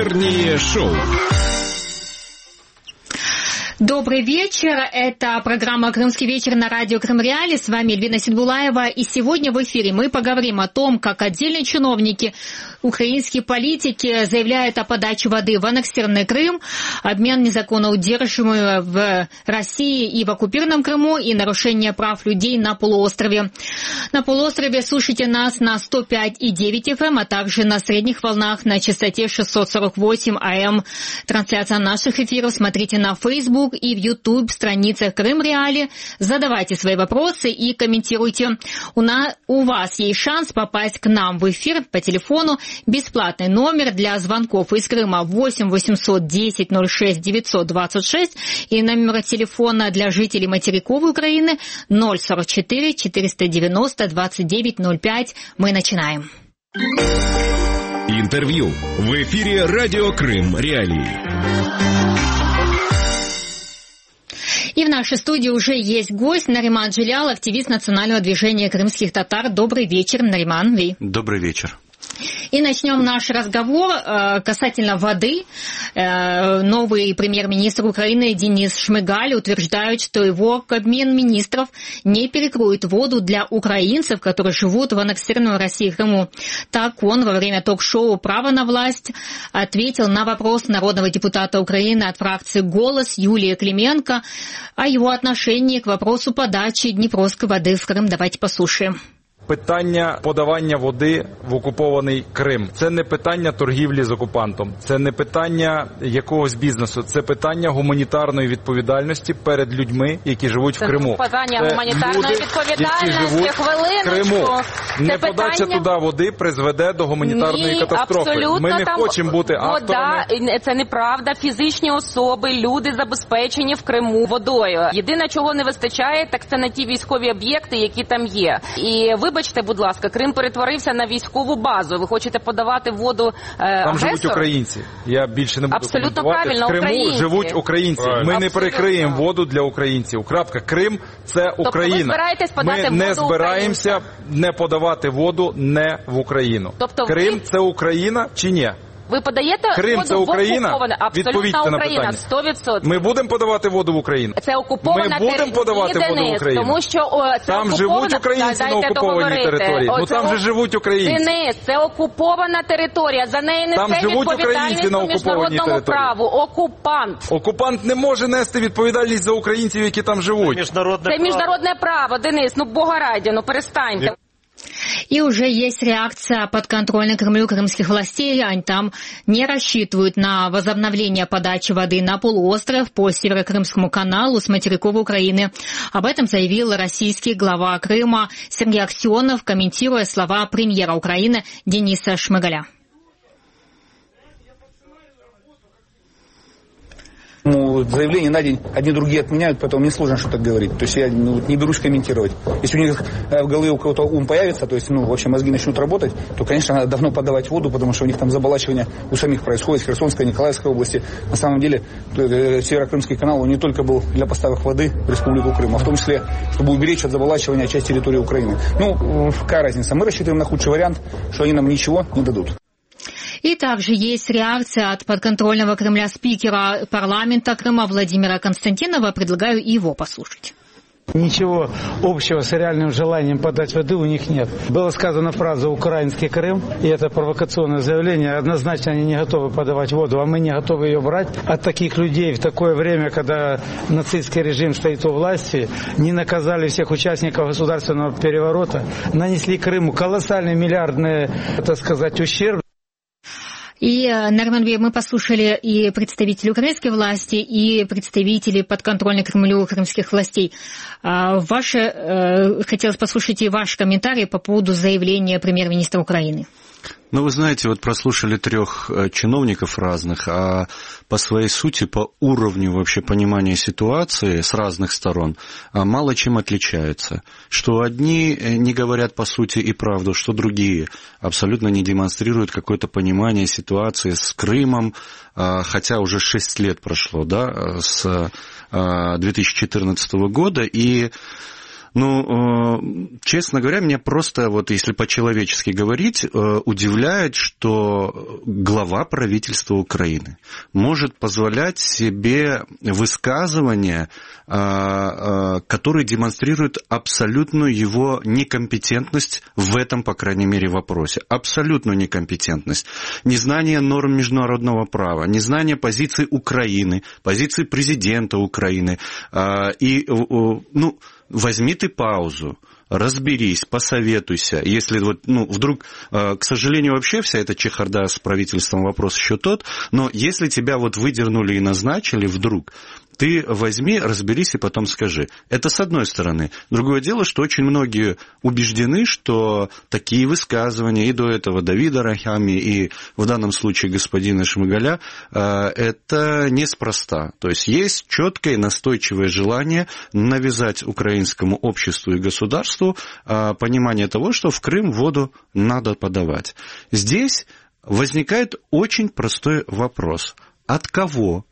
Вечернее шоу. Добрый вечер, это программа «Крымский вечер» на радио Крым-Реалии. С вами Эльвина Сидбулаева. И сегодня в эфире мы поговорим о том, как отдельные чиновники, украинские политики заявляют о подаче воды в аннексированный Крым, обмен незаконно удерживаемый в России и в оккупированном Крыму и нарушение прав людей на полуострове. На полуострове слушайте нас на 105,9 FM, а также на средних волнах на частоте 648 АМ. Трансляция наших эфиров смотрите на Facebook и в YouTube страницах Крым-Реалии. Задавайте свои вопросы и комментируйте. У вас есть шанс попасть к нам в эфир по телефону. Бесплатный номер для звонков из Крыма 8 800 10 06 926 и номер телефона для жителей материковой Украины 044 490 29 05. Мы начинаем. Интервью в эфире радио Крым-Реалии. И в нашей студии уже есть гость Нариман Джилял, активист национального движения крымских татар. Добрый вечер, Нариман. Добрый вечер. И начнем наш разговор касательно воды. Новый премьер-министр Украины Денис Шмыгаль утверждает, что его Кабмин министров не перекроет воду для украинцев, которые живут в аннексированном России Крыму. Так он во время ток-шоу «Право на власть» ответил на вопрос народного депутата Украины от фракции «Голос» Юлии Клименко о его отношении к вопросу подачи дніпровської води в Крым. Давайте послушаем. Питання подавання води в окупований Крим – це не питання торгівлі з окупантом, це не питання якогось бізнесу, це питання гуманітарної відповідальності перед людьми, які живуть в Криму. Це питання гуманітарної відповідальності, хвилиночку. Не подача туди води призведе до гуманітарної катастрофи. Ми не хочемо бути авторами. Вода, це неправда, фізичні особи, люди забезпечені в Криму водою. Єдине, чого не вистачає, так це на ті військові об'єкти, які там є. І вибачте, будь ласка, Крим перетворився на військову базу. Ви хочете подавати воду агресору? Там живуть українці. Я більше не буду абсолютно коментувати. Правильно, в Криму українці. живуть українці. Ми не перекриємо воду для українців. Крапка. Крим – це Україна. Тобто ви збираєтесь подати ми не воду збираємося не подавати воду не в Україну. Тобто Крим – це Україна чи ні? Ви подаєте Крим воду це Україна? в окуповане? Абсолютно Україна, 100%. Ми будемо подавати воду в Україну? Це окупована Ми будемо подавати воду в Україну? Тому що це там окупована... живуть українці на окупованій території. Ну там же живуть українці. Денис, це окупована територія. За неї несе відповідальність по міжнародному праву. Окупант. Окупант не може нести відповідальність за українців, які там живуть. Це міжнародне право, Денис. Ну, Бога раді, ну перестаньте. И уже есть реакция подконтрольной Кремлю крымских властей. Они там не рассчитывают на возобновление подачи воды на полуостров по Северокрымскому каналу с материковой Украины. Об этом заявил российский глава Крыма Сергей Аксенов, комментируя слова премьера Украины Дениса Шмыгаля. Заявления на день одни другие отменяют, поэтому мне сложно что-то говорить. То есть я не берусь комментировать. Если у них в голове у кого-то ум появится, то есть вообще мозги начнут работать, то, конечно, надо давно подавать воду, потому что у них там заболачивание у самих происходит в Херсонской, Николаевской области. На самом деле Северокрымский канал он не только был для поставок воды в Республику Крым, а в том числе, чтобы уберечь от заболачивания часть территории Украины. Какая разница? Мы рассчитываем на худший вариант, что они нам ничего не дадут. И также есть реакция от подконтрольного Кремля спикера парламента Крыма Владимира Константинова. Предлагаю его послушать. Ничего общего с реальным желанием подать воды у них нет. Была сказана фраза «Украинский Крым», и это провокационное заявление. Однозначно они не готовы подавать воду, а мы не готовы ее брать от таких людей в такое время, когда нацистский режим стоит у власти, не наказали всех участников государственного переворота, нанесли Крыму колоссальный миллиардный, так сказать, ущерб. И, Нариман, мы послушали и представителей украинской власти, и представителей подконтрольной Кремлю крымских властей. Хотелось послушать и ваш комментарий по поводу заявления премьер-министра Украины. Вы знаете, прослушали 3 чиновников разных, а по своей сути, по уровню вообще понимания ситуации с разных сторон мало чем отличаются. Что одни не говорят по сути и правду, что другие абсолютно не демонстрируют какое-то понимание ситуации с Крымом, хотя уже 6 лет прошло, с 2014 года, и Ну, честно говоря, меня просто, вот если по-человечески говорить, удивляет, что глава правительства Украины может позволять себе высказывания, которые демонстрируют абсолютную его некомпетентность в этом, по крайней мере, вопросе. Абсолютную некомпетентность. Незнание норм международного права, незнание позиции Украины, позиции президента Украины. И, ну, возьми ты паузу, разберись, посоветуйся. Если вот, ну, вдруг, к сожалению, вообще вся эта чехарда с правительством вопрос еще тот, но если тебя вот выдернули и назначили вдруг, ты возьми, разберись и потом скажи. Это с одной стороны. Другое дело, что очень многие убеждены, что такие высказывания, и до этого Давида Рахами, и в данном случае господина Шмыгаля, это неспроста. То есть есть четкое и настойчивое желание навязать украинскому обществу и государству понимание того, что в Крым воду надо подавать. Здесь возникает очень простой вопрос. От кого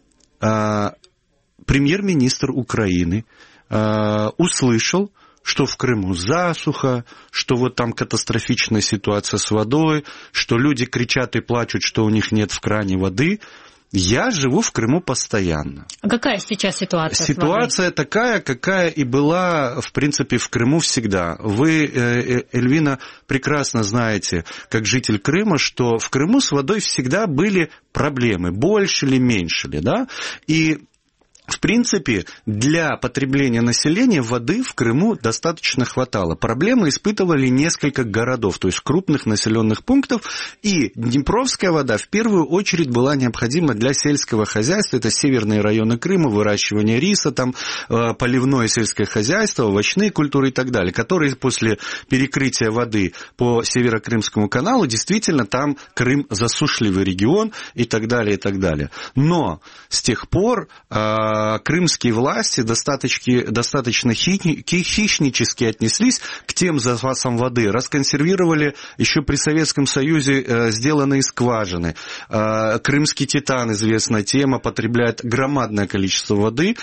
премьер-министр Украины услышал, что в Крыму засуха, что вот там катастрофичная ситуация с водой, что люди кричат и плачут, что у них нет в кране воды? Я живу в Крыму постоянно. А какая сейчас ситуация? Ситуация такая, какая и была, в принципе, в Крыму всегда. Вы, Эльвина, прекрасно знаете, как житель Крыма, что в Крыму с водой всегда были проблемы, больше ли, меньше ли, да? И в принципе, для потребления населения воды в Крыму достаточно хватало. Проблемы испытывали несколько городов, то есть крупных населенных пунктов, и Днепровская вода в первую очередь была необходима для сельского хозяйства. Это северные районы Крыма, выращивание риса, там, поливное сельское хозяйство, овощные культуры и так далее, которые после перекрытия воды по Северокрымскому каналу, действительно, там Крым засушливый регион и так далее, и так далее. Но с тех пор крымские власти достаточно хищнически отнеслись к тем запасам воды, расконсервировали еще при Советском Союзе сделанные скважины. Крымский титан, известная тема, потребляет громадное количество воды,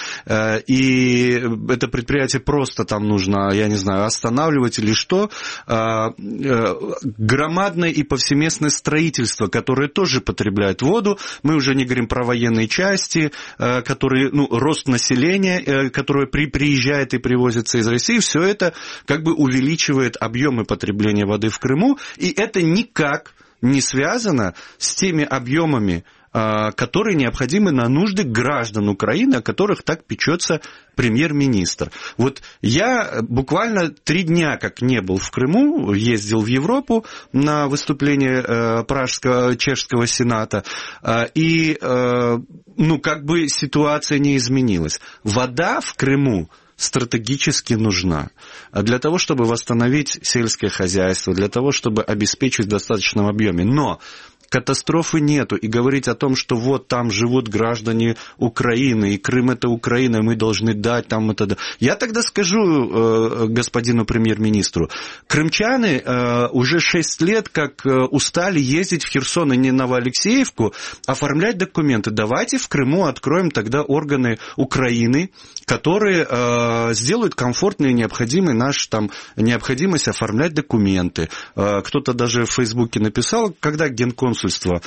и это предприятие просто там нужно, я не знаю, останавливать или что. Громадное и повсеместное строительство, которое тоже потребляет воду. Мы уже не говорим про военные части, которые, рост населения, которое приезжает и привозится из России, все это как бы увеличивает объемы потребления воды в Крыму, и это никак не связано с теми объемами, которые необходимы на нужды граждан Украины, о которых так печется премьер-министр. Вот я буквально 3 дня, как не был в Крыму, ездил в Европу на выступление Чешского Сената, и, как бы ситуация не изменилась. Вода в Крыму стратегически нужна для того, чтобы восстановить сельское хозяйство, для того, чтобы обеспечить в достаточном объеме. Но катастрофы нету, и говорить о том, что вот там живут граждане Украины, и Крым это Украина, мы должны дать там это. Я тогда скажу господину премьер-министру, крымчане уже 6 лет как устали ездить в Херсон и не Новоалексеевку, оформлять документы. Давайте в Крыму откроем тогда органы Украины, которые сделают комфортной и необходимой необходимость оформлять документы. Кто-то даже в Фейсбуке написал, когда генконсульство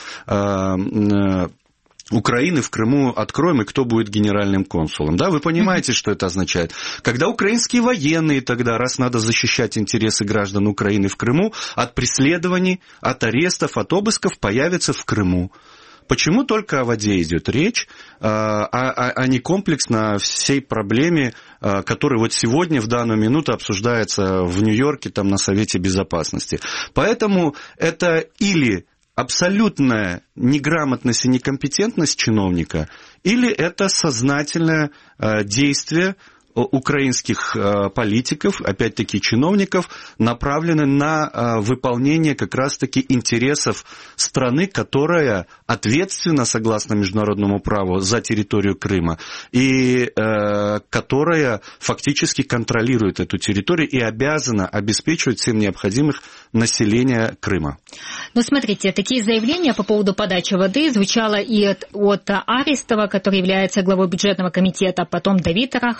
Украины в Крыму откроем, и кто будет генеральным консулом. Да, вы понимаете, что это означает? Когда украинские военные тогда, раз надо защищать интересы граждан Украины в Крыму, от преследований, от арестов, от обысков появятся в Крыму. Почему только о воде идет речь, а не комплексно всей проблеме, которая вот сегодня, в данную минуту, обсуждается в Нью-Йорке, там, на Совете Безопасности. Поэтому это или абсолютная неграмотность и некомпетентность чиновника, или это сознательное действие украинских политиков, опять-таки чиновников, направлены на выполнение как раз-таки интересов страны, которая ответственна, согласно международному праву, за территорию Крыма, и которая фактически контролирует эту территорию и обязана обеспечивать всем необходимых населения Крыма. Ну, смотрите, такие заявления по поводу подачи воды звучало и от Арестова, который является главой бюджетного комитета, потом Давид Рахами.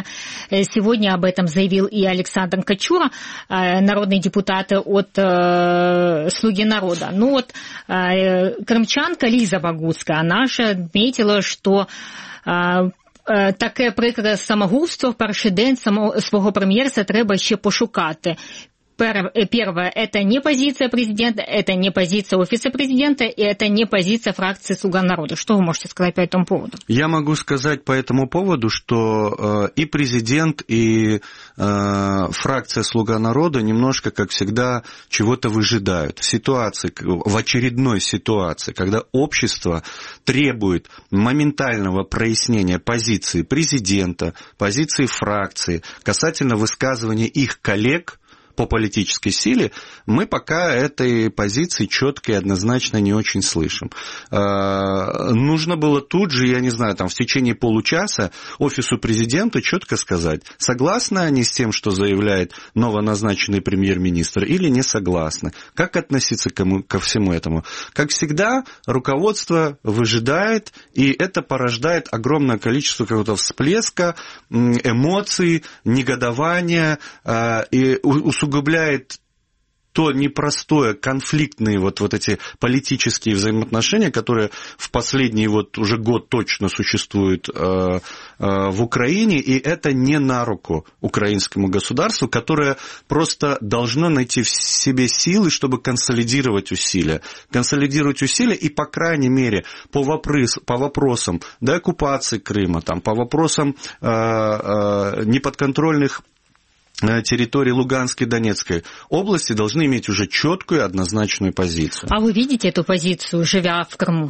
Сегодня об этом заявил и Александр Качура, народный депутат от «Слуги народа». Ну вот крымчанка Лиза Богуцкая, она же отметила, что таке прикре самогубство в перший день свого прем'єрства треба ще пошукати. Первое, это не позиция президента, это не позиция офиса президента, и это не позиция фракции «Слуга народа». Что вы можете сказать по этому поводу? Я могу сказать по этому поводу, что и президент, и фракция «Слуга народа» немножко, как всегда, чего-то выжидают. В очередной ситуации, когда общество требует моментального прояснения позиции президента, позиции фракции касательно высказывания их коллег по политической силе, мы пока этой позиции четко и однозначно не очень слышим. Нужно было тут же, я не знаю, там в течение получаса офису президента четко сказать, согласны они с тем, что заявляет новоназначенный премьер-министр, или не согласны. Как относиться ко всему этому? Как всегда, руководство выжидает, и это порождает огромное количество какого-то всплеска, эмоций, негодования и усугубляет то непростое, конфликтные вот эти политические взаимоотношения, которые в последний уже год точно существуют в Украине, и это не на руку украинскому государству, которое просто должно найти в себе силы, чтобы консолидировать усилия и, по крайней мере, по вопросам деоккупации Крыма, по вопросам неподконтрольных территории Луганской и Донецкой области должны иметь уже четкую, однозначную позицию. А вы видите эту позицию, живя в Крыму?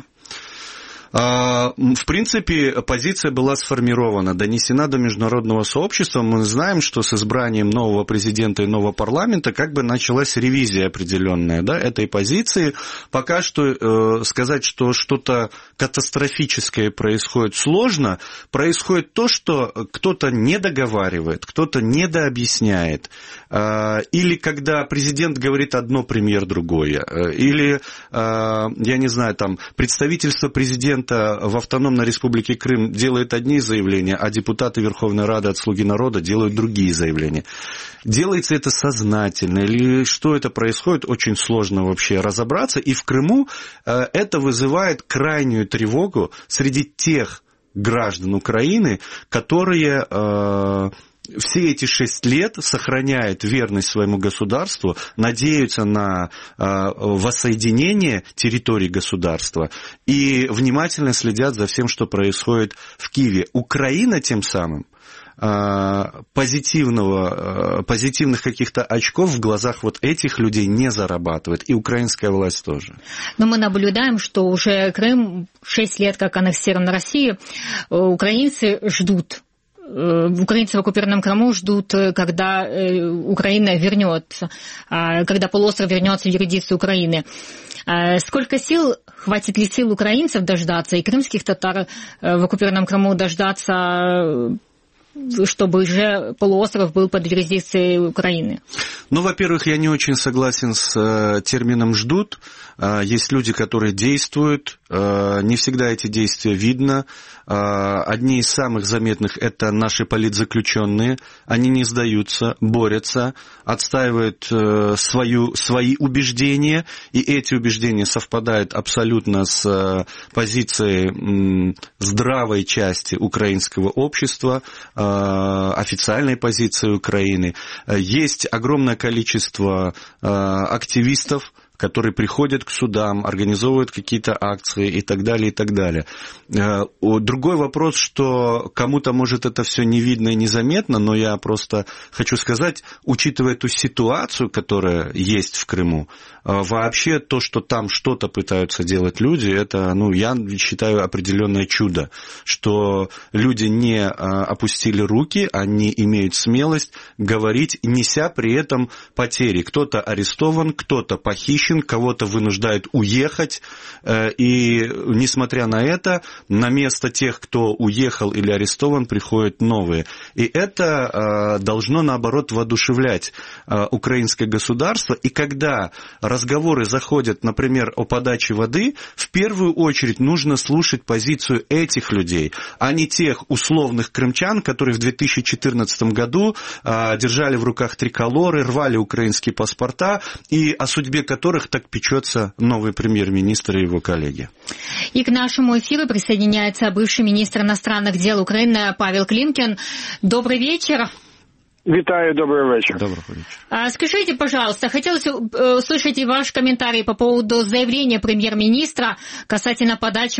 В принципе, позиция была сформирована, донесена до международного сообщества. Мы знаем, что с избранием нового президента и нового парламента как бы началась ревизия определенная этой позиции. Пока что сказать, что что-то катастрофическое происходит, сложно. Происходит то, что кто-то не договаривает, кто-то недообъясняет. Или когда президент говорит одно, премьер другое. Или, я не знаю, представительство президента в автономной республике Крым делает одни заявления, а депутаты Верховной Рады от «Слуги народа» делают другие заявления. Делается это сознательно или что это происходит, очень сложно вообще разобраться. И в Крыму это вызывает крайнюю тревогу среди тех граждан Украины, которые все эти 6 лет сохраняют верность своему государству, надеются на воссоединение территорий государства и внимательно следят за всем, что происходит в Киеве. Украина тем самым позитивных каких-то очков в глазах этих людей не зарабатывает, и украинская власть тоже. Но мы наблюдаем, что уже Крым 6 лет как аннексирован Россией, украинцы ждут. Украинцы в оккупированном Крыму ждут, когда Украина вернется, когда полуостров вернется в юрисдикцию Украины. Сколько сил, хватит ли сил украинцев дождаться и крымских татар в оккупированном Крыму дождаться, чтобы уже полуостров был под юрисдикцией Украины? Во-первых, я не очень согласен с термином «ждут». Есть люди, которые действуют, не всегда эти действия видно. Одни из самых заметных – это наши политзаключенные. Они не сдаются, борются, отстаивают свои убеждения, и эти убеждения совпадают абсолютно с позицией здравой части украинского общества, официальной позиции Украины. Есть огромное количество активистов, которые приходят к судам, организовывают какие-то акции и так далее, и так далее. Другой вопрос, что кому-то, может, это все не видно и незаметно, но я просто хочу сказать, учитывая ту ситуацию, которая есть в Крыму, вообще то, что там что-то пытаются делать люди, это, я считаю, определенное чудо, что люди не опустили руки, они имеют смелость говорить, неся при этом потери. Кто-то арестован, кто-то похищен, женщин, кого-то вынуждают уехать, и несмотря на это, на место тех, кто уехал или арестован, приходят новые. И это должно, наоборот, воодушевлять украинское государство. И когда разговоры заходят, например, о подаче воды, в первую очередь нужно слушать позицию этих людей, а не тех условных крымчан, которые в 2014 году держали в руках триколоры, рвали украинские паспорта, и о судьбе которых так печется новый премьер-министр и его коллеги. И к нашему эфиру присоединяется бывший министр иностранных дел Украины Павел Климкин. Добрый вечер. Витаю, добрый вечер. Добрый вечер. Скажите, пожалуйста, хотелось услышать и ваш комментарий по поводу заявления премьер-министра касательно подачи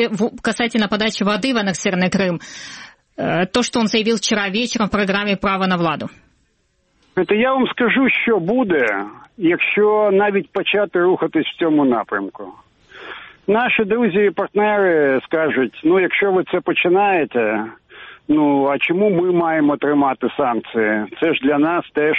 воды в аннексированный Крым. То, что он заявил вчера вечером в програмі «Право на владу». Я вам скажу, що буде, якщо навіть почати рухатись в цьому напрямку. Наші друзі і партнери скажуть, якщо ви це починаєте, а чому ми маємо тримати санкції? Це ж для нас теж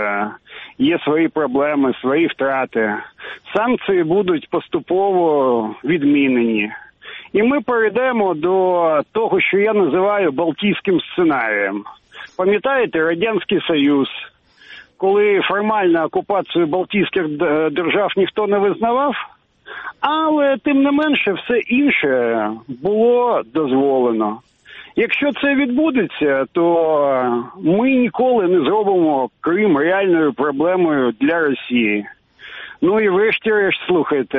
є свої проблеми, свої втрати. Санкції будуть поступово відмінені. І ми перейдемо до того, що я називаю Балтійським сценарієм. Пам'ятаєте, Радянський Союз, коли формально окупацію Балтійських держав ніхто не визнавав, але тим не менше все інше було дозволено. Якщо це відбудеться, то ми ніколи не зробимо Крим реальною проблемою для Росії. І врешті-решт, слухайте,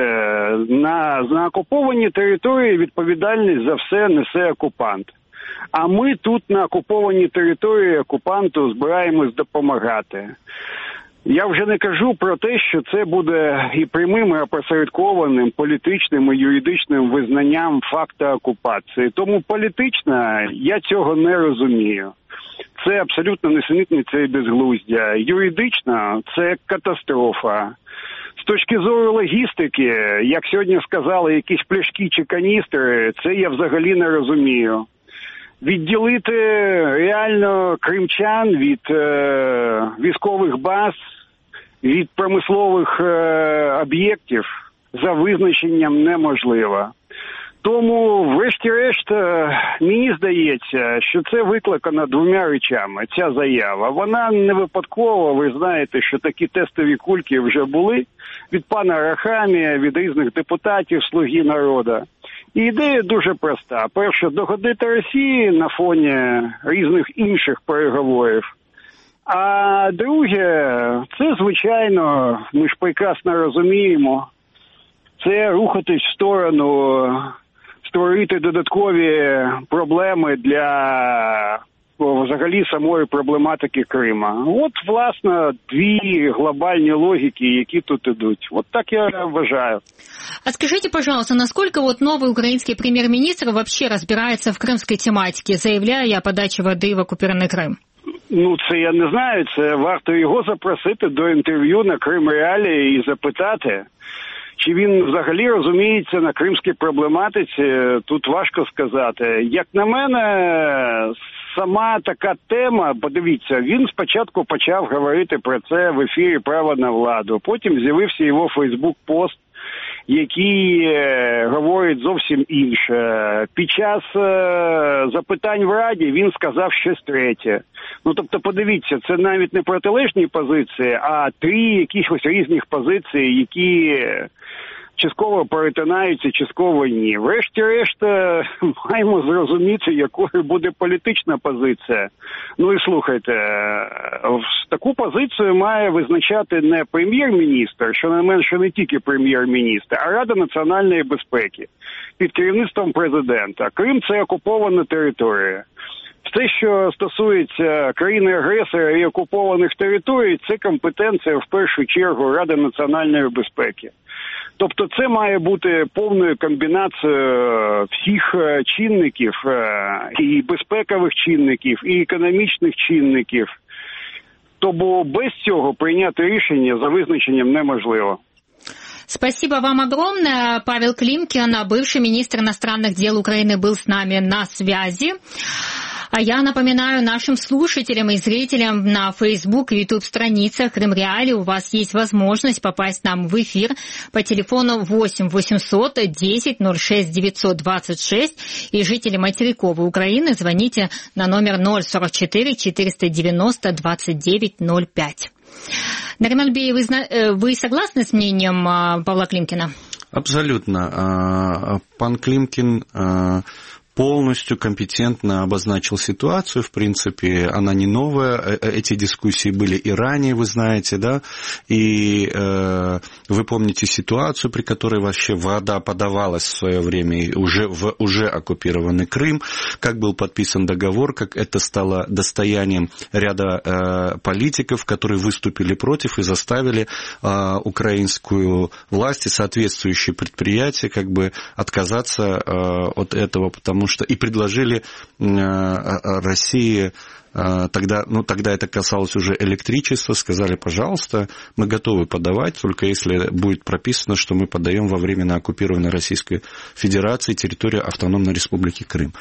на окупованій території відповідальність за все несе окупант. А ми тут на окупованій території окупанту збираємось допомагати. Я вже не кажу про те, що це буде і прямим, і опосередкованим політичним і юридичним визнанням факту окупації. Тому політично я цього не розумію. Це абсолютно несенітниця і безглуздя. Юридично це катастрофа. З точки зору логістики, як сьогодні сказали, якісь пляшки чи каністри, це я взагалі не розумію. Відділити реально кримчан від військових баз, від промислових об'єктів за визначенням неможливо. Тому, врешті-решт, мені здається, що це викликано двома речами, ця заява. Вона не випадкова, ви знаєте, що такі тестові кульки вже були від пана Арахамія, від різних депутатів «Слуги народу». І ідея дуже проста. Перше, догодити Росії на фоні різних інших переговорів. А друге, це, звичайно, ми ж прекрасно розуміємо, це рухатись в сторону, створити додаткові проблеми для взагалі самої проблематики Крима. От, власне, дві глобальні логіки, які тут ідуть. Вот так я вважаю. А скажите, пожалуйста, насколько новый украинский премьер-министр вообще разбирается в крымской тематике, заявляя о подаче воды в оккупированный Крым? Це я не знаю, це варто його запросити до інтерв'ю на Крим Реалії і запитати, чи він взагалі розуміється на кримській проблематиці, тут важко сказати. Як на мене, сама така тема, подивіться, він спочатку почав говорити про це в ефірі «Право на владу», потім з'явився його Фейсбук-пост, який говорить зовсім інше. Під час запитань в Раді він сказав щось третє. Тобто, подивіться, це навіть не протилежні позиції, а три якихось різних позиції, які частково перетинаються, частково ні. Врешті-решт, маємо зрозуміти, якою буде політична позиція. І слухайте, таку позицію має визначати не прем'єр-міністр, що не менше не тільки прем'єр-міністр, а Рада національної безпеки під керівництвом президента. Крим – це окупована територія. Все, що стосується країни-агресора і окупованих територій, це компетенція в першу чергу Ради національної безпеки. Тобто це має бути повною комбінацією всіх чинників, і безпекових чинників, і економічних чинників. Тобто без цього прийняти рішення за визначенням неможливо. Спасибо вам огромное. Павел Климкин, бывший министр иностранных дел Украины, был с нами на связи. А я напоминаю нашим слушателям и зрителям на Facebook и YouTube страницах Крым Реалии у вас есть возможность попасть к нам в эфир по телефону 8 800 10 06 926, и жители материковой Украины звоните на номер 044 490 29 05. Нариман Бей, вы согласны с мнением Павла Климкина? Абсолютно. Пан Климкин полностью компетентно обозначил ситуацию. В принципе, она не новая. Эти дискуссии были и ранее, вы знаете, да? И вы помните ситуацию, при которой вообще вода подавалась в свое время уже в уже оккупированный Крым, как был подписан договор, как это стало достоянием ряда политиков, которые выступили против и заставили украинскую власть и соответствующие предприятия как бы отказаться от этого, потому что и предложили России тогда это касалось уже электричества, сказали, пожалуйста, мы готовы подавать, только если будет прописано, что мы подаем во временно оккупированной Российской Федерации территорию Автономной Республики Крым.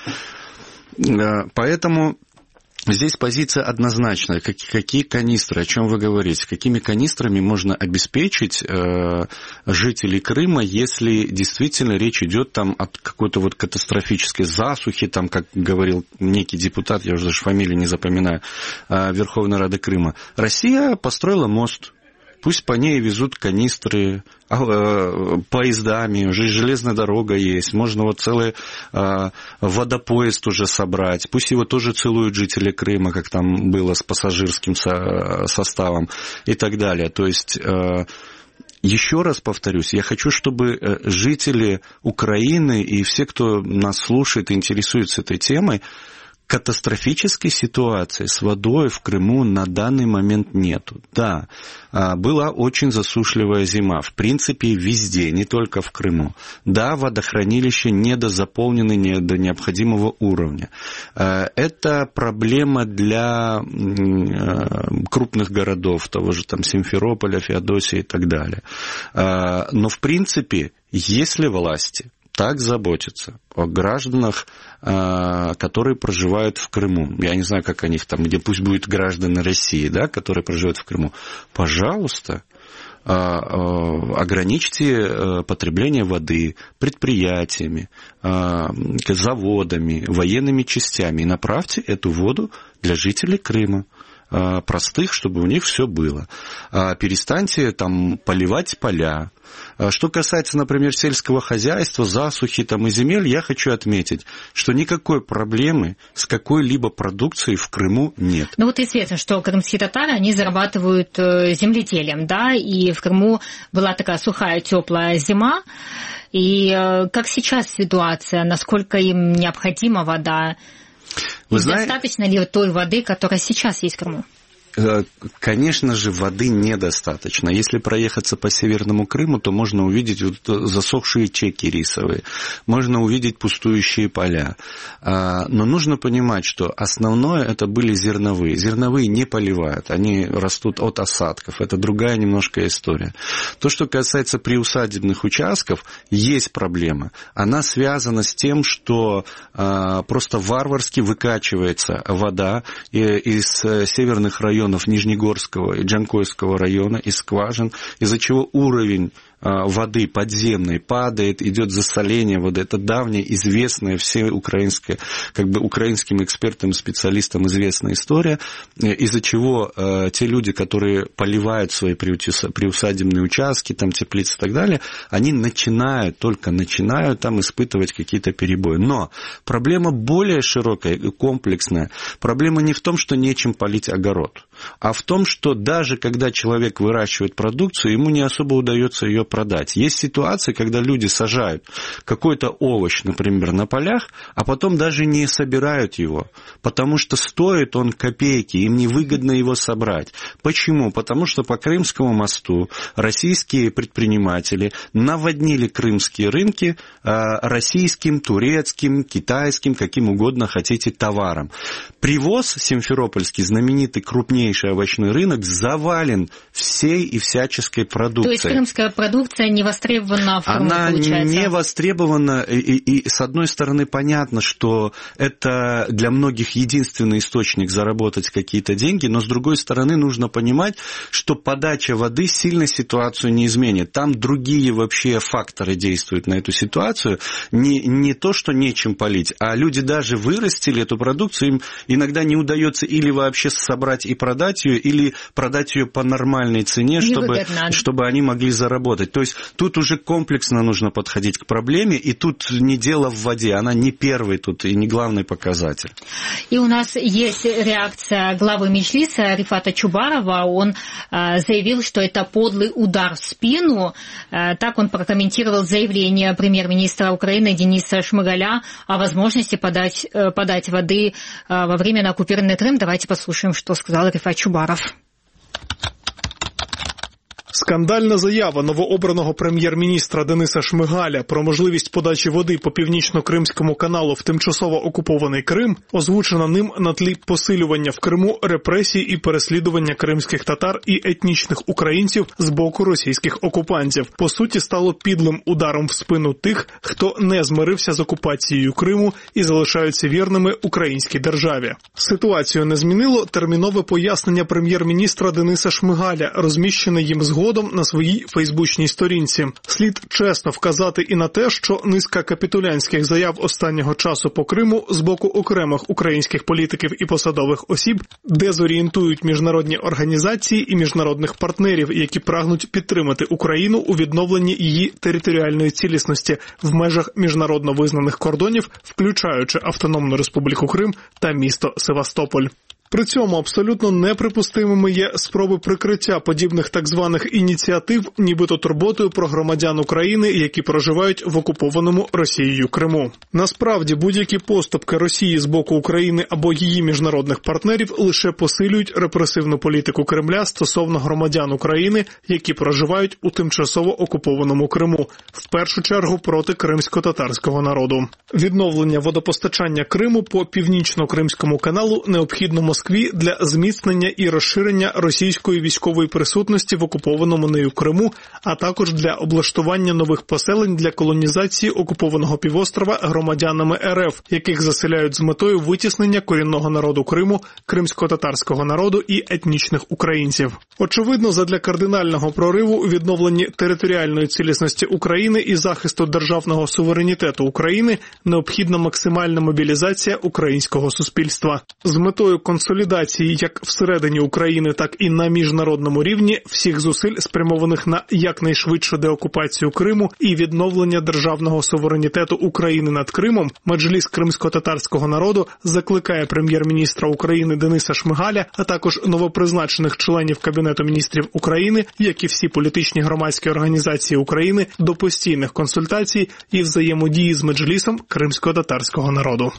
Поэтому здесь позиция однозначная. Какие канистры, о чем вы говорите? Какими канистрами можно обеспечить жителей Крыма, если действительно речь идет там о какой-то вот катастрофической засухе, там, как говорил некий депутат, я уже даже фамилию не запоминаю, Верховной Рады Крыма. Россия построила мост. Пусть по ней везут канистры поездами, уже железная дорога есть, можно вот целый водопоезд уже собрать, пусть его тоже целуют жители Крыма, как там было с пассажирским составом и так далее. То есть, еще раз повторюсь, я хочу, чтобы жители Украины и все, кто нас слушает и интересуется этой темой, катастрофической ситуации с водой в Крыму на данный момент нету. Да, была очень засушливая зима, в принципе, везде, не только в Крыму. Да, водохранилища недозаполнены не до необходимого уровня. Это проблема для крупных городов, того же там Симферополя, Феодосии и так далее. Но, в принципе, если власти так заботятся о гражданах, которые проживают в Крыму. Я не знаю, как они там, где пусть будут граждане России, да, которые проживают в Крыму. Пожалуйста, ограничьте потребление воды предприятиями, заводами, военными частями и направьте эту воду для жителей Крыма. Простых, чтобы у них все было. Перестаньте там поливать поля. Что касается, например, сельского хозяйства, засухи там и земель, я хочу отметить, что никакой проблемы с какой-либо продукцией в Крыму нет. Ну вот известно, что крымские татары, они зарабатывают земледелием, да, и в Крыму была такая сухая, теплая зима. И как сейчас ситуация, насколько им необходима вода? Достаточно ли той воды, которая сейчас есть в Крыму? Конечно же, воды недостаточно. Если проехаться по Северному Крыму, то можно увидеть вот засохшие чеки рисовые, можно увидеть пустующие поля. Но нужно понимать, что основное это были зерновые. Зерновые не поливают, они растут от осадков. Это другая немножко история. То, что касается приусадебных участков, есть проблема. Она связана с тем, что просто варварски выкачивается вода из северных районов Нижнегорского и Джанкойского района, из скважин, из-за чего уровень воды подземной падает, идет засоление воды. Это давняя, известная, все украинским экспертам, специалистам известная история, из-за чего те люди, которые поливают свои приусадебные участки, там, теплицы и так далее, они только начинают там испытывать какие-то перебои. Но проблема более широкая и комплексная. Проблема не в том, что нечем полить огород, а в том, что даже когда человек выращивает продукцию, ему не особо удается ее продать. Есть ситуации, когда люди сажают какой-то овощ, например, на полях, а потом даже не собирают его, потому что стоит он копейки, им невыгодно его собрать. Почему? Потому что по Крымскому мосту российские предприниматели наводнили крымские рынки российским, турецким, китайским, каким угодно хотите, товаром. Привоз симферопольский, знаменитый крупнейший овощной рынок, завален всей и всяческой продукцией. То есть крымская продукция продукция не востребована в Крыму, она получается? Не востребована, и с одной стороны понятно, что это для многих единственный источник заработать какие-то деньги, но с другой стороны нужно понимать, что подача воды сильно ситуацию не изменит. Там другие вообще факторы действуют на эту ситуацию. Не то, что нечем полить, а люди даже вырастили эту продукцию, им иногда не удается или вообще собрать и продать ее, или продать ее по нормальной цене, чтобы они могли заработать. То есть тут уже комплексно нужно подходить к проблеме, и тут не дело в воде, она не первый тут и не главный показатель. И у нас есть реакция главы Меджлиса Рифата Чубарова. Он заявил, что это подлый удар в спину. Так он прокомментировал заявление премьер-министра Украины Дениса Шмыгаля о возможности подать воды во время на оккупированный Крым. Давайте послушаем, что сказал Рифат Чубаров. Скандальна заява новообраного прем'єр-міністра Дениса Шмигаля про можливість подачі води по Північно-Кримському каналу в тимчасово окупований Крим озвучена ним на тлі посилювання в Криму репресій і переслідування кримських татар і етнічних українців з боку російських окупантів. По суті, стало підлим ударом в спину тих, хто не змирився з окупацією Криму і залишаються вірними українській державі. Ситуацію не змінило термінове пояснення прем'єр-міністра Дениса Шмигаля, розміщене їм згодом на своїй фейсбучній сторінці. Слід чесно вказати і на те, що низка капітулянських заяв останнього часу по Криму з боку окремих українських політиків і посадових осіб дезорієнтують міжнародні організації і міжнародних партнерів, які прагнуть підтримати Україну у відновленні її територіальної цілісності в межах міжнародно визнаних кордонів, включаючи Автономну Республіку Крим та місто Севастополь. При цьому абсолютно неприпустимими є спроби прикриття подібних так званих ініціатив, нібито турботою про громадян України, які проживають в окупованому Росією Криму. Насправді, будь-які поступки Росії з боку України або її міжнародних партнерів лише посилюють репресивну політику Кремля стосовно громадян України, які проживають у тимчасово окупованому Криму, в першу чергу проти кримсько-татарського народу. Відновлення водопостачання Криму по Північно-Кримському каналу необхідно Москві для зміцнення і розширення російської військової присутності в окупованому нею Криму, а також для облаштування нових поселень для колонізації окупованого півострова громадянами РФ, яких заселяють з метою витіснення корінного народу Криму, кримсько-татарського народу і етнічних українців. Очевидно, задля кардинального прориву у відновленні територіальної цілісності України і захисту державного суверенітету України необхідна максимальна мобілізація українського суспільства. З метою консолідації як всередині України, так і на міжнародному рівні всіх зусиль, спрямованих на якнайшвидшу деокупацію Криму і відновлення державного суверенітету України над Кримом, Меджліс кримсько-татарського народу закликає прем'єр-міністра України Дениса Шмигаля, а також новопризначених членів Кабінету міністрів України, як і всі політичні громадські організації України, до постійних консультацій і взаємодії з Меджлісом кримсько-татарського народу.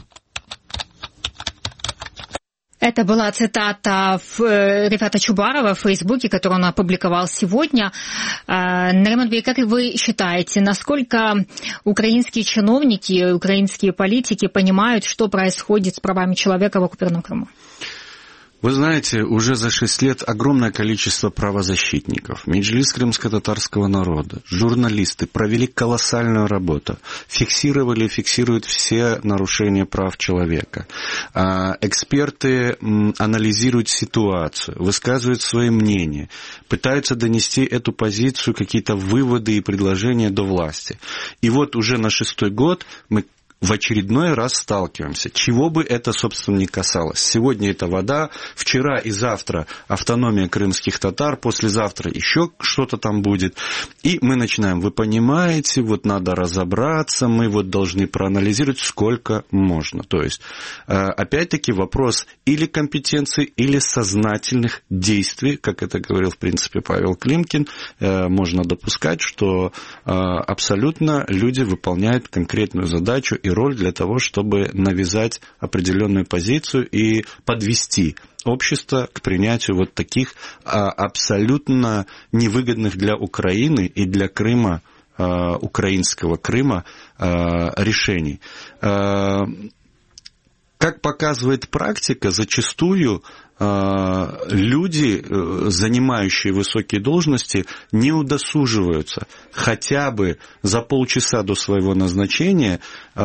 Это была цитата Рифата Чубарова в Фейсбуке, которую он опубликовал сегодня. Нариман Бей, как вы считаете, насколько украинские чиновники, украинские политики понимают, что происходит с правами человека в оккупированном Крыму? Вы знаете, уже за 6 лет огромное количество правозащитников, Меджлис крымско-татарского народа, журналисты провели колоссальную работу, фиксируют все нарушения прав человека. Эксперты анализируют ситуацию, высказывают свои мнения, пытаются донести эту позицию, какие-то выводы и предложения до власти. И вот уже на 6-й год мы в очередной раз сталкиваемся. Чего бы это, собственно, ни касалось. Сегодня это вода, вчера и завтра автономия крымских татар, послезавтра еще что-то там будет. И мы начинаем, вы понимаете, вот надо разобраться, мы вот должны проанализировать, сколько можно. То есть, опять-таки, вопрос или компетенции, или сознательных действий, как это говорил, в принципе, Павел Климкин, можно допускать, что абсолютно люди выполняют конкретную задачу и роль для того, чтобы навязать определенную позицию и подвести общество к принятию вот таких абсолютно невыгодных для Украины и для Крыма, украинского Крыма решений. Как показывает практика, зачастую люди, занимающие высокие должности, не удосуживаются хотя бы за полчаса до своего назначения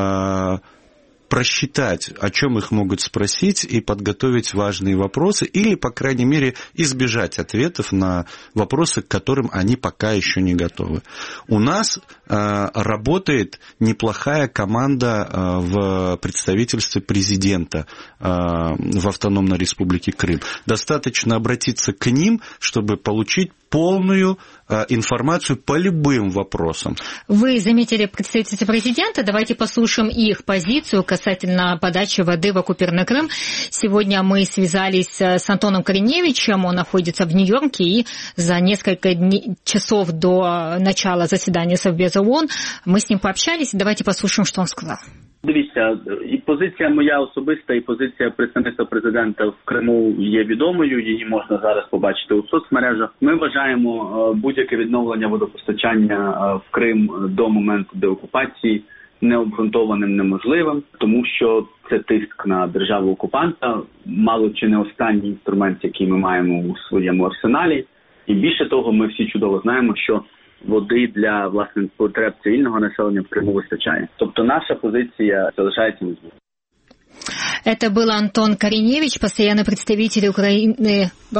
просчитать, о чем их могут спросить, и подготовить важные вопросы, или, по крайней мере, избежать ответов на вопросы, к которым они пока еще не готовы. У нас работает неплохая команда в представительстве президента в Автономной Республике Крым. Достаточно обратиться к ним, чтобы получить полную информацию по любым вопросам. Вы заметили представительство президента. Давайте послушаем их позицию касательно подачи воды в оккупированный Крым. Сегодня мы связались с Антоном Кореневичем. Он находится в Нью-Йорке, и за несколько часов до начала заседания Совбеза ООН мы с ним пообщались. Давайте послушаем, что он сказал. Дивіться, і позиція моя особиста, і позиція представництва президента в Криму є відомою, її можна зараз побачити у соцмережах. Ми вважаємо будь-яке відновлення водопостачання в Крим до моменту деокупації необґрунтованим, неможливим, тому що це тиск на державу-окупанта, мало чи не останній інструмент, який ми маємо у своєму арсеналі. І більше того, ми всі чудово знаємо, що води для, власне, потреб цивільного населення в Криму вистачає. Тобто наша позиція залишається незмінною. Это был Антон Кореневич, постоянный представитель Украины в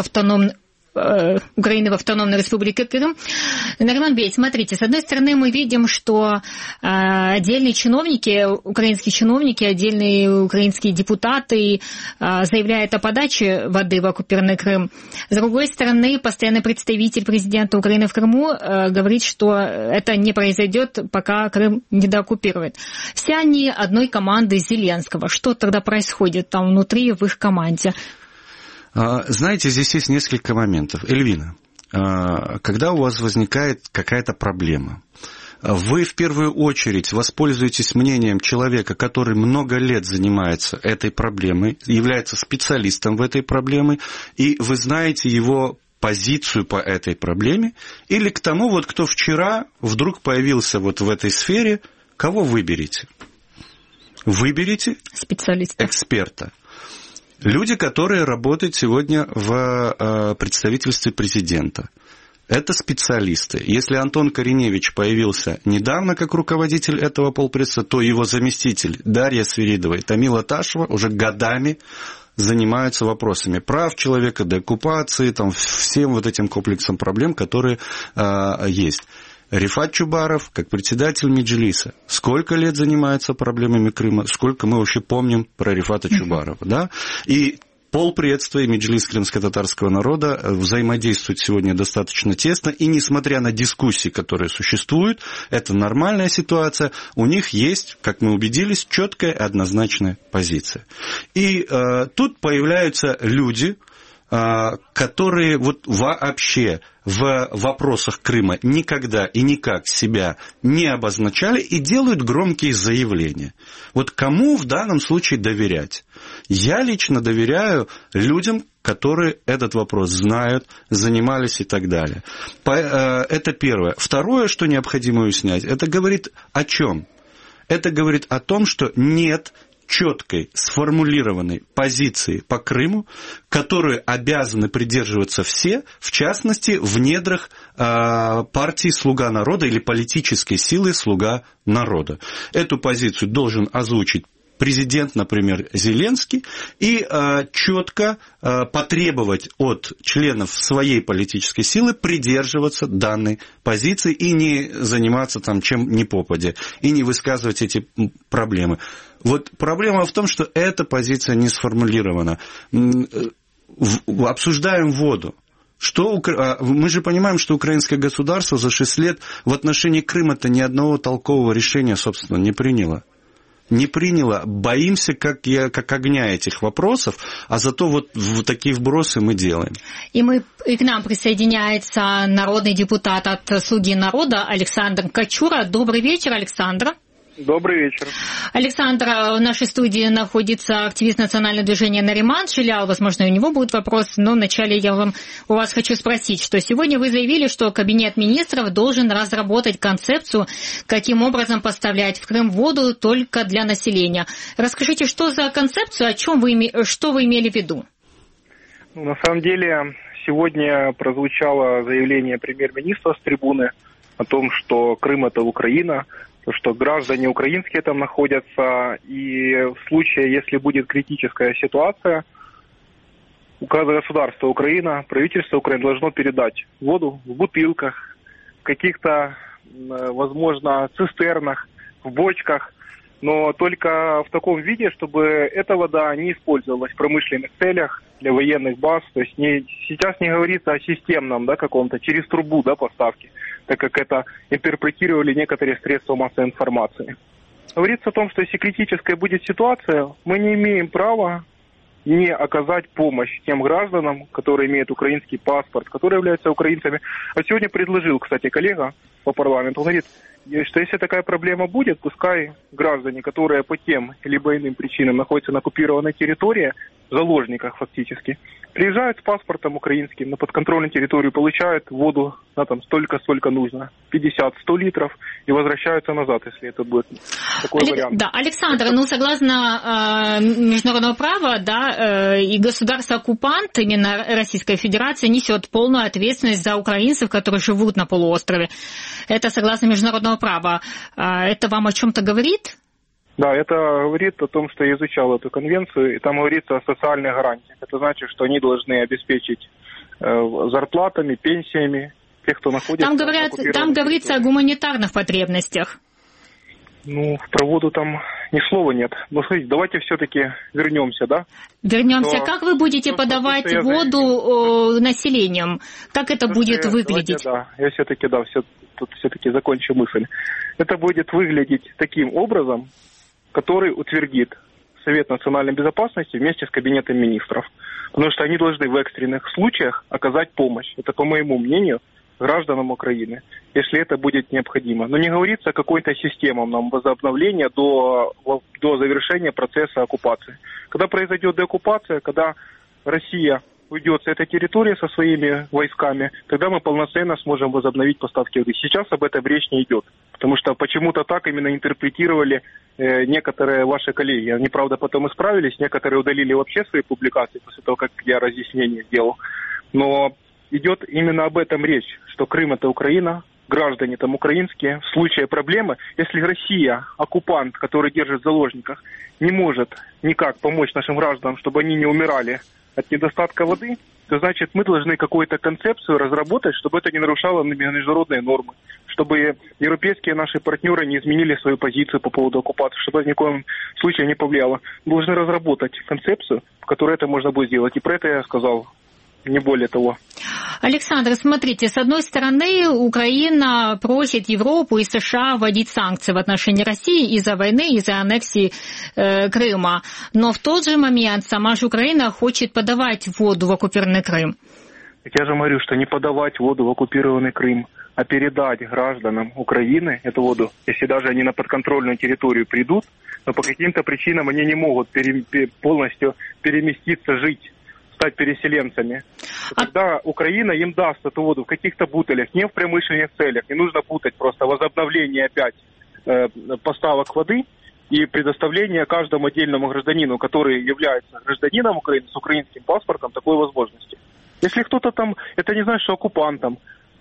Автономной Республике Крым. Нариман Бей, смотрите, с одной стороны мы видим, что отдельные чиновники, украинские чиновники, отдельные украинские депутаты заявляют о подаче воды в оккупированный Крым. С другой стороны, постоянный представитель президента Украины в Крыму говорит, что это не произойдет, пока Крым не дооккупирует. Все они одной команды Зеленского. Что тогда происходит там внутри в их команде? Знаете, здесь есть несколько моментов. Эльвина, когда у вас возникает какая-то проблема, вы в первую очередь воспользуетесь мнением человека, который много лет занимается этой проблемой, является специалистом в этой проблеме, и вы знаете его позицию по этой проблеме, или к тому, вот, кто вчера вдруг появился вот в этой сфере, кого выберете? Выберите специалиста, эксперта. Люди, которые работают сегодня в представительстве президента. Это специалисты. Если Антон Кореневич появился недавно как руководитель этого полпредства, то его заместитель Дарья Свиридова и Тамила Ташева уже годами занимаются вопросами прав человека, деоккупации, там, всем вот этим комплексом проблем, которые есть. Рифат Чубаров, как председатель Меджлиса, сколько лет занимается проблемами Крыма, сколько мы вообще помним про Рифата Чубарова, да? И полпредства и Меджлис крымско-татарского народа взаимодействуют сегодня достаточно тесно, и несмотря на дискуссии, которые существуют, это нормальная ситуация, у них есть, как мы убедились, четкая и однозначная позиция. И тут появляются люди, которые вот вообще в вопросах Крыма никогда и никак себя не обозначали и делают громкие заявления. Вот кому в данном случае доверять? Я лично доверяю людям, которые этот вопрос знают, занимались и так далее. Это первое. Второе, что необходимо уяснять, это говорит о чем? Это говорит о том, что нет четкой, сформулированной позиции по Крыму, которую обязаны придерживаться все, в частности, в недрах партии «Слуга народа» или политической силы «Слуга народа». Эту позицию должен озвучить президент, например, Зеленский, и четко потребовать от членов своей политической силы придерживаться данной позиции и не заниматься там чем ни попадя, и не высказывать эти проблемы. Вот проблема в том, что эта позиция не сформулирована. Обсуждаем воду. Мы же понимаем, что украинское государство за 6 лет в отношении Крыма-то ни одного толкового решения, собственно, не приняло. Не приняло. Боимся как огня этих вопросов, а зато вот такие вбросы мы делаем. И к нам присоединяется народный депутат от «Слуги народа» Александр Качура. Добрый вечер, Александр. Добрый вечер. Александр, в нашей студии находится активист национального движения Нариман Шилял. Возможно, у него будет вопрос, но вначале я у вас хочу спросить, что сегодня вы заявили, что Кабинет министров должен разработать концепцию, каким образом поставлять в Крым воду только для населения. Расскажите, что за концепцию, что вы имели в виду? На самом деле, сегодня прозвучало заявление премьер-министра с трибуны о том, что Крым – это Украина, что граждане украинские там находятся, и в случае, если будет критическая ситуация, государство Украина, правительство Украины должно передать воду в бутылках, в каких-то, возможно, цистернах, в бочках, но только в таком виде, чтобы эта вода не использовалась в промышленных целях, для военных баз. То есть сейчас не говорится о системном, каком-то, через трубу, поставки, так как это интерпретировали некоторые средства массовой информации. Говорится о том, что если критическая будет ситуация, мы не имеем права не оказать помощь тем гражданам, которые имеют украинский паспорт, которые являются украинцами. А сегодня предложил, кстати, коллега по парламенту, говорит, что если такая проблема будет, пускай граждане, которые по тем либо иным причинам находятся на оккупированной территории, в заложниках фактически, приезжают с паспортом украинским на подконтрольную территорию, получают воду столько, сколько нужно, 50-100 литров, и возвращаются назад, если это будет такой вариант. Да, Александр, согласно международного права, и государство-оккупант, именно Российская Федерация, несет полную ответственность за украинцев, которые живут на полуострове. Это согласно международного права. Это вам о чем-то говорит? Да, это говорит о том, что я изучал эту конвенцию, и там говорится о социальных гарантиях. Это значит, что они должны обеспечить зарплатами, пенсиями тех, кто находится... Там говорится о гуманитарных потребностях. Про воду там ни слова нет. Но смотрите, давайте все-таки вернемся, Вернемся. Как вы будете подавать воду населением? Как это будет выглядеть? Я все-таки закончу мысль. Это будет выглядеть таким образом, который утвердит Совет национальной безопасности вместе с Кабинетом министров. Потому что они должны в экстренных случаях оказать помощь. Это, по моему мнению, гражданам Украины, если это будет необходимо. Но не говорится о какой-то системном возобновлении до завершения процесса оккупации. Когда произойдет деоккупация, когда Россия уйдет с этой территории со своими войсками, тогда мы полноценно сможем возобновить поставки воды. Сейчас об этом речь не идет, потому что почему-то так именно интерпретировали некоторые ваши коллеги. Они, правда, потом исправились, некоторые удалили вообще свои публикации после того, как я разъяснение сделал. Но идет именно об этом речь, что Крым – это Украина, граждане там украинские. В случае проблемы, если Россия, оккупант, который держит в заложниках, не может никак помочь нашим гражданам, чтобы они не умирали от недостатка воды, то значит мы должны какую-то концепцию разработать, чтобы это не нарушало международные нормы, чтобы европейские наши партнеры не изменили свою позицию по поводу оккупации, чтобы это ни в коем случае не повлияло. Мы должны разработать концепцию, в которой это можно будет сделать. И про это я сказал, не более того. Александр, смотрите, с одной стороны, Украина просит Европу и США вводить санкции в отношении России из-за войны, из-за аннексии Крыма. Но в тот же момент сама же Украина хочет подавать воду в оккупированный Крым. Я же говорю, что не подавать воду в оккупированный Крым, а передать гражданам Украины эту воду, если даже они на подконтрольную территорию придут, но по каким-то причинам они не могут полностью переместиться, жить, стать переселенцами. Тогда Украина им даст эту воду в каких-то бутылях, не в промышленных целях. Не нужно путать просто возобновление опять поставок воды и предоставление каждому отдельному гражданину, который является гражданином Украины с украинским паспортом, такой возможности. Если кто-то там, это не значит, что оккупантам,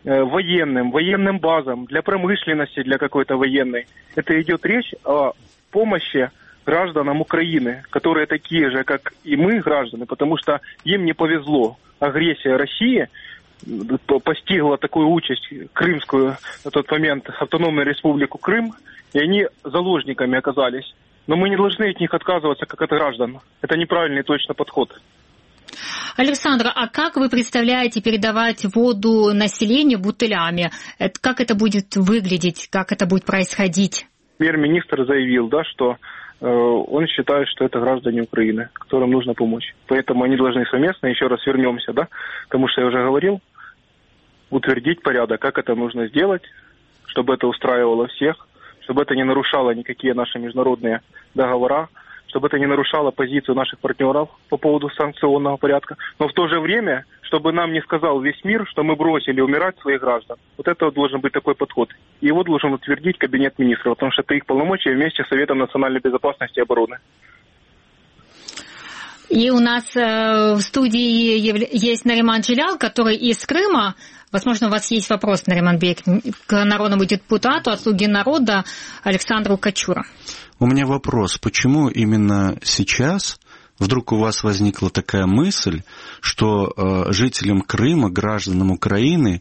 военным базам, для промышленности, для какой-то военной, это идет речь о помощи гражданам Украины, которые такие же, как и мы, граждане, потому что им не повезло. Агрессия России постигла такую участь крымскую, на тот момент автономную республику Крым, и они заложниками оказались. Но мы не должны от них отказываться, как от граждан. Это неправильный точно подход. Александр, а как вы представляете передавать воду населению бутылями? Как это будет выглядеть, как это будет происходить? Премьер-министр заявил, что он считает, что это граждане Украины, которым нужно помочь. Поэтому они должны совместно, еще раз вернемся, потому что я уже говорил, утвердить порядок, как это нужно сделать, чтобы это устраивало всех, чтобы это не нарушало никакие наши международные договора, чтобы это не нарушало позицию наших партнеров по поводу санкционного порядка. Но в то же время, чтобы нам не сказал весь мир, что мы бросили умирать своих граждан. Вот это должен быть такой подход. И его должен утвердить Кабинет министров, потому что это их полномочия вместе с Советом национальной безопасности и обороны. И у нас в студии есть Нариман Джилял, который из Крыма. Возможно, у вас есть вопрос, Нариман Бек, к народному депутату от «Слуги народа» Александру Качура. У меня вопрос. Почему именно сейчас вдруг у вас возникла такая мысль, что жителям Крыма, гражданам Украины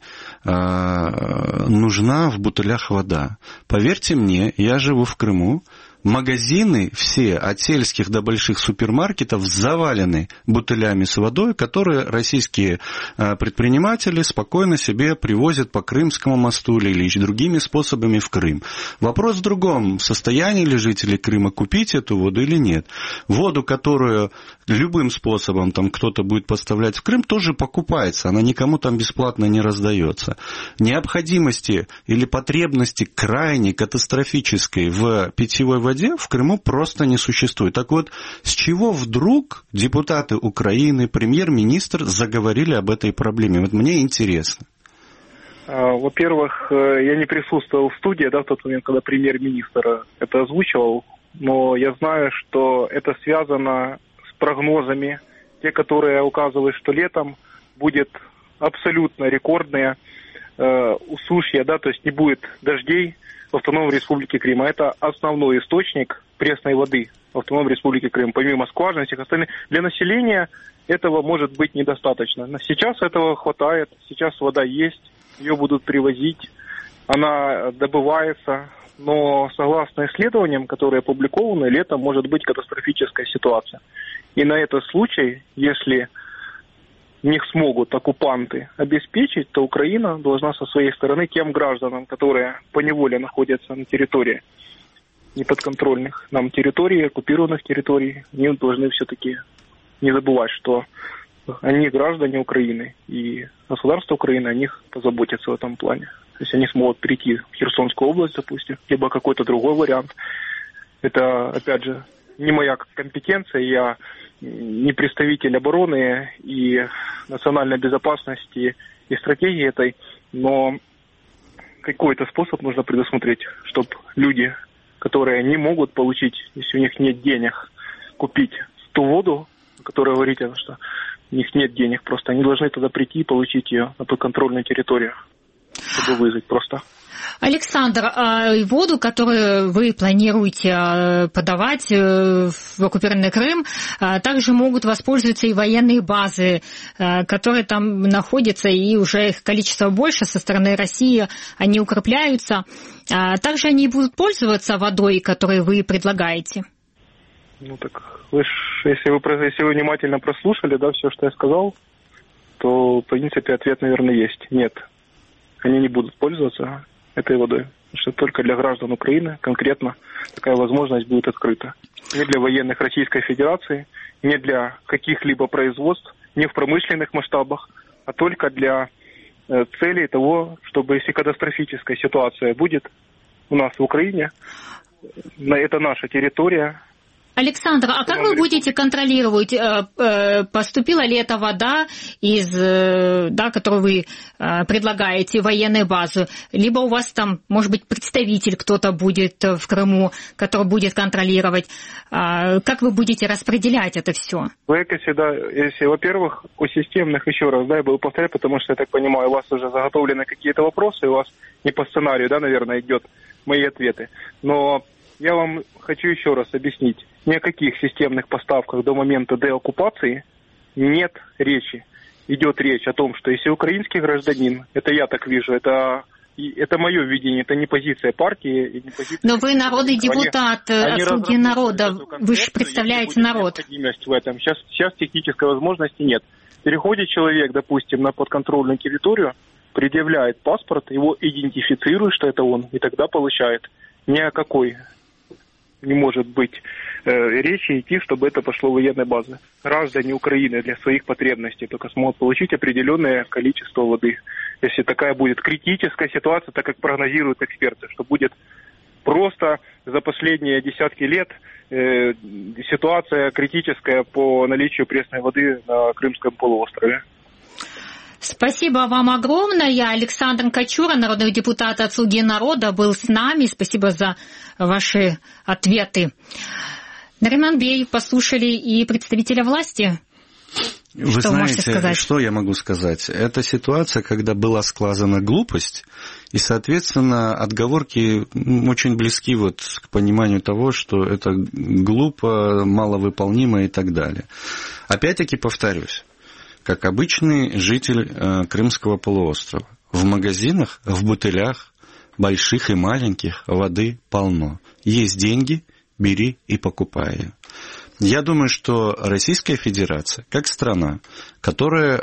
нужна в бутылях вода? Поверьте мне, я живу в Крыму. Магазины все, от сельских до больших супермаркетов, завалены бутылями с водой, которые российские предприниматели спокойно себе привозят по Крымскому мосту или другими способами в Крым. Вопрос в другом. В состоянии ли жители Крыма купить эту воду или нет? Воду, которую любым способом там кто-то будет поставлять в Крым, тоже покупается. Она никому там бесплатно не раздается. Необходимости или потребности крайне катастрофической в питьевой воде в Крыму просто не существует. Так вот, с чего вдруг депутаты Украины, премьер-министр заговорили об этой проблеме? Вот мне интересно. Во-первых, я не присутствовал в студии, в тот момент, когда премьер-министр это озвучивал, но я знаю, что это связано с прогнозами, те, которые указывают, что летом будет абсолютно рекордное усушье, то есть не будет дождей в Автономной Республике Крым. Это основной источник пресной воды в Автономной Республике Крым, помимо скважин и всех остальных. Для населения этого может быть недостаточно. Но сейчас этого хватает, сейчас вода есть, ее будут привозить, она добывается, но согласно исследованиям, которые опубликованы, летом может быть катастрофическая ситуация. И на этот случай, если не смогут оккупанты обеспечить, то Украина должна со своей стороны тем гражданам, которые поневоле находятся на территории неподконтрольных нам территорий, оккупированных территорий, они должны все-таки не забывать, что они граждане Украины, и государство Украины о них позаботится в этом плане. То есть они смогут перейти в Херсонскую область, допустим, либо какой-то другой вариант. Это, опять же, не моя компетенция, я не представитель обороны и национальной безопасности и стратегии этой, но какой-то способ нужно предусмотреть, чтобы люди, которые не могут получить, если у них нет денег, купить ту воду, о которой говорите, что у них нет денег просто, они должны туда прийти и получить ее на подконтрольную территорию, чтобы вызвать просто. Александр, а воду, которую вы планируете подавать в оккупированный Крым, также могут воспользоваться и военные базы, которые там находятся, и уже их количество больше со стороны России, они укрепляются. Также они будут пользоваться водой, которую вы предлагаете? Ну так, если вы внимательно прослушали, все, что я сказал, то, в принципе, ответ, наверное, есть. Нет, они не будут пользоваться этой водой, потому что только для граждан Украины конкретно такая возможность будет открыта. Не для военных Российской Федерации, не для каких-либо производств, не в промышленных масштабах, а только для целей того, чтобы если катастрофическая ситуация будет у нас в Украине, это наша территория. Александр, а как вы будете контролировать, поступила ли эта вода из, которую вы предлагаете, военной базы, либо у вас там, может быть, представитель кто-то будет в Крыму, который будет контролировать, как вы будете распределять это все? Если, во-первых, о системных, еще раз, я буду повторять, потому что, я так понимаю, у вас уже заготовлены какие-то вопросы, у вас не по сценарию, наверное, идет мои ответы, но я вам хочу еще раз объяснить. Ни о каких системных поставках до момента деоккупации нет речи. Идет речь о том, что если украинский гражданин, это я так вижу, это мое видение, это не позиция партии. И не позиция. Но вы народный депутат, «Слуги народа», вы же представляете народ. В этом. Сейчас технической возможности нет. Переходит человек, допустим, на подконтрольную территорию, предъявляет паспорт, его идентифицирует, что это он, и тогда получает. Ни о какой не может быть речи идти, чтобы это пошло в военной базы. Граждане Украины для своих потребностей только смогут получить определенное количество воды. Если такая будет критическая ситуация, так как прогнозируют эксперты, что будет просто за последние десятки лет ситуация критическая по наличию пресной воды на Крымском полуострове. Спасибо вам огромное. Александр Качура, народный депутат от «Слуги народа», был с нами. Спасибо за ваши ответы. Нариман Бей, послушали и представителя власти. Вы знаете, что я могу сказать? Это ситуация, когда была сказана глупость, и, соответственно, отговорки очень близки вот к пониманию того, что это глупо, маловыполнимо и так далее. Опять-таки повторюсь, как обычный житель Крымского полуострова, в магазинах, в бутылях, больших и маленьких, воды полно. Есть деньги, бери и покупай ее. Я думаю, что Российская Федерация, как страна, которая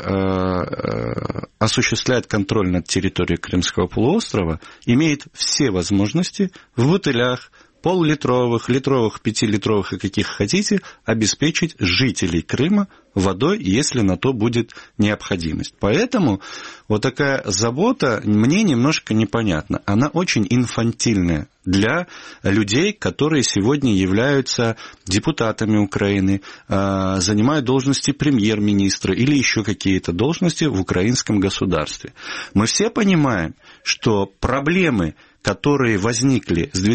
осуществляет контроль над территорией Крымского полуострова, имеет все возможности в бутылях, пол-литровых, литровых, 5-литровых и каких хотите, обеспечить жителей Крыма водой, если на то будет необходимость. Поэтому вот такая забота мне немножко непонятна. Она очень инфантильная для людей, которые сегодня являются депутатами Украины, занимают должности премьер-министра или еще какие-то должности в украинском государстве. Мы все понимаем, что проблемы, которые возникли с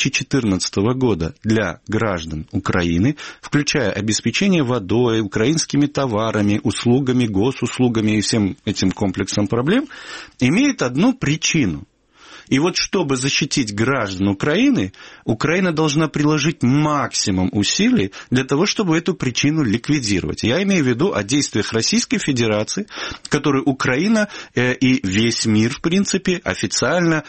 2014 года для граждан Украины, включая обеспечение водой, украинскими товарами, услугами, госуслугами и всем этим комплексом проблем, имеют одну причину. И вот чтобы защитить граждан Украины, Украина должна приложить максимум усилий для того, чтобы эту причину ликвидировать. Я имею в виду о действиях Российской Федерации, которую Украина и весь мир, в принципе, официально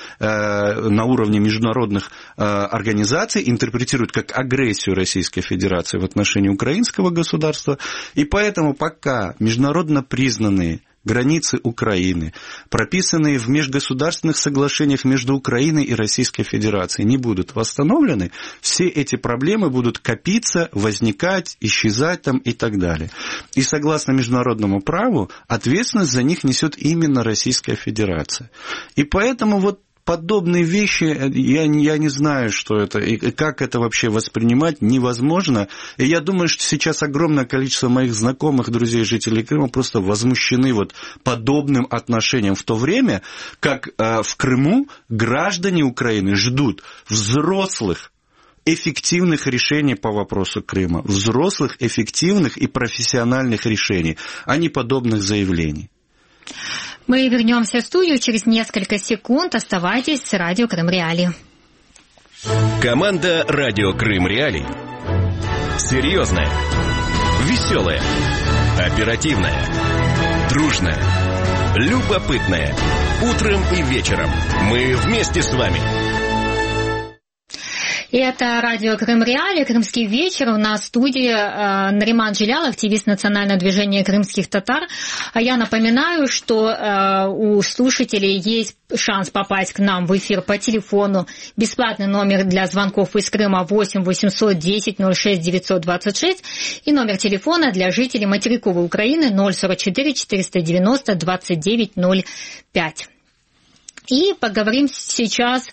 на уровне международных организаций интерпретируют как агрессию Российской Федерации в отношении украинского государства. И поэтому пока международно признанные границы Украины, прописанные в межгосударственных соглашениях между Украиной и Российской Федерацией, не будут восстановлены, все эти проблемы будут копиться, возникать, исчезать там и так далее. И согласно международному праву, ответственность за них несет именно Российская Федерация. И поэтому вот подобные вещи, я не знаю, что это, и как это вообще воспринимать, невозможно. И я думаю, что сейчас огромное количество моих знакомых, друзей, жителей Крыма просто возмущены вот подобным отношением, в то время как в Крыму граждане Украины ждут взрослых, эффективных решений по вопросу Крыма, взрослых, эффективных и профессиональных решений, а не подобных заявлений. Мы вернемся в студию через несколько секунд. Оставайтесь с Радио Крым Реалии. Команда Радио Крым Реалии. Серьезная, веселая, оперативная, дружная, любопытная. Утром и вечером мы вместе с вами. И это радио Крым Реалии, Крымский вечер. У нас в студии Нариман Джилял, активист национального движения крымских татар. А я напоминаю, что у слушателей есть шанс попасть к нам в эфир по телефону. Бесплатный номер для звонков из Крыма 8 810 06 926 и номер телефона для жителей материковой Украины 044 490 29 05. И поговорим сейчас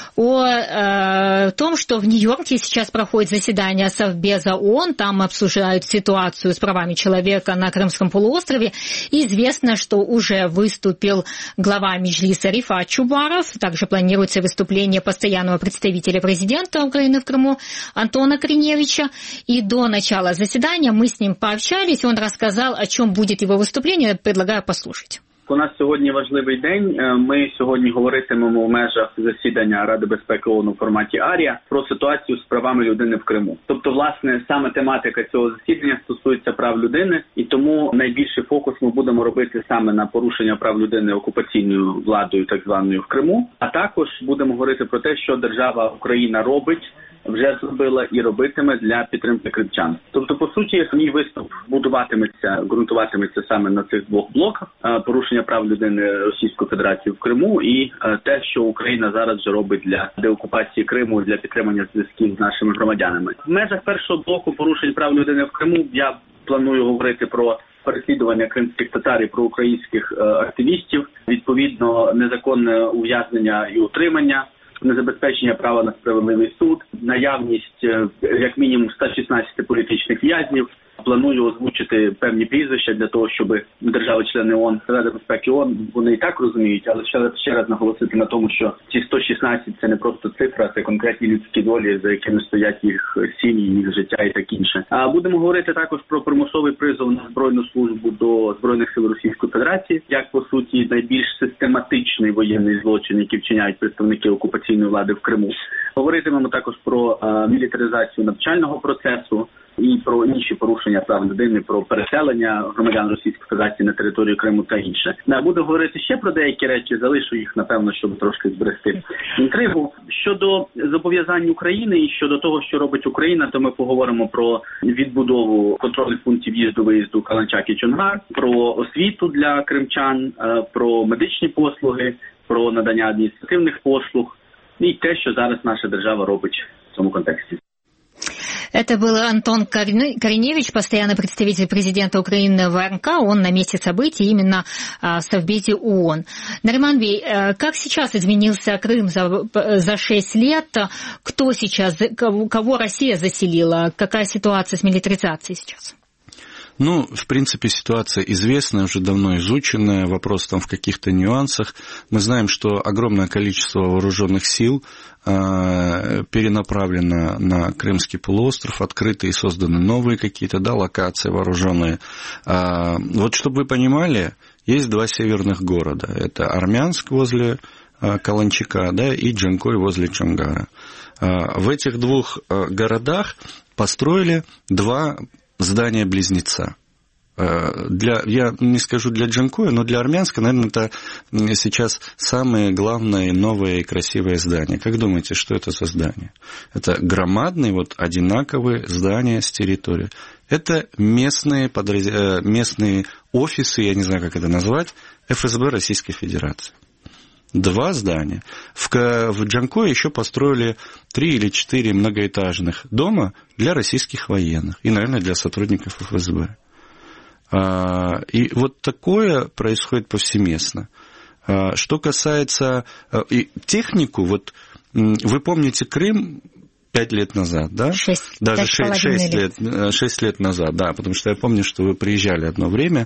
о том, что в Нью-Йорке сейчас проходит заседание Совбеза ООН, там обсуждают ситуацию с правами человека на Крымском полуострове. И известно, что уже выступил глава Меджлиса Рифат Чубаров, также планируется выступление постоянного представителя президента Украины в Крыму Антона Криневича. И до начала заседания мы с ним пообщались, он рассказал, о чем будет его выступление, предлагаю послушать. У нас сьогодні важливий день. Ми сьогодні говоритимемо в межах засідання Ради безпеки ООН у форматі АРІА про ситуацію з правами людини в Криму. Тобто, власне, саме тематика цього засідання стосується прав людини, і тому найбільший фокус ми будемо робити саме на порушення прав людини окупаційною владою, так званою, в Криму. А також будемо говорити про те, що держава Україна робить, вже зробила і робитиме для підтримки кримчан. Тобто, по суті, мій виступ ґрунтуватиметься саме на цих двох блоках: порушення прав людини Російської Федерації в Криму і те, що Україна зараз вже робить для деокупації Криму, для підтримання зв'язків з нашими громадянами. В межах першого блоку порушень прав людини в Криму я планую говорити про переслідування кримських татар і про українських активістів, відповідно незаконне ув'язнення і утримання, незабезпечення права на справедливий суд, наявність як мінімум 116 політичних в'язнів, планую озвучити певні прізвища для того, щоб держави-члени ООН, Рада безпеки ООН, вони і так розуміють, але ще раз наголосити на тому, що ці 116 – це не просто цифра, це конкретні людські долі, за якими стоять їх сім'ї, їх життя і так інше. А будемо говорити також про примусовий призов на збройну службу до Збройних сил Російської Федерації, як, по суті, найбільш систематичний воєнний злочин, який вчиняють представники окупаційної влади в Криму. Говоритимемо також про мілітаризацію навчального процесу і про інші порушення прав людини, про переселення громадян Російської Федерації на територію Криму та інше. Буду говорити ще про деякі речі, залишу їх, напевно, щоб трошки зберегти інтригу. Щодо зобов'язань України і щодо того, що робить Україна, то ми поговоримо про відбудову контрольних пунктів в'їзду-виїзду Каланчак і Чонгар, про освіту для кримчан, про медичні послуги, про надання адміністративних послуг і те, що зараз наша держава робить в цьому контексті. Это был Антон Кореневич, постоянный представитель президента Украины в РНК. Он на месте событий именно в Совбезе ООН. Нариман Бей, как сейчас изменился Крым за 6 лет? Кто сейчас, кого Россия заселила? Какая ситуация с милитаризацией сейчас? Ну, в принципе, ситуация известная, уже давно изученная, вопрос там в каких-то нюансах. Мы знаем, что огромное количество вооруженных сил перенаправлено на Крымский полуостров, открыты и созданы новые какие-то, да, локации вооруженные. Вот чтобы вы понимали, есть два северных города. Это Армянск возле Каланчака, да, и Джанкой возле Чонгара. В этих двух городах построили два здания-близнеца. Я не скажу для Джанкоя, но для Армянска, наверное, это сейчас самое главное, новое и красивое здание. Как думаете, что это за здание? Это громадные, вот, одинаковые здания с территории. Это местные офисы, я не знаю, как это назвать, ФСБ Российской Федерации. Два здания. В Джанкое еще построили 3 или 4 многоэтажных дома для российских военных и, наверное, для сотрудников ФСБ. И вот такое происходит повсеместно. Что касается технику, вот вы помните Крым 5 лет назад, да? 6 лет назад, да, потому что я помню, что вы приезжали одно время.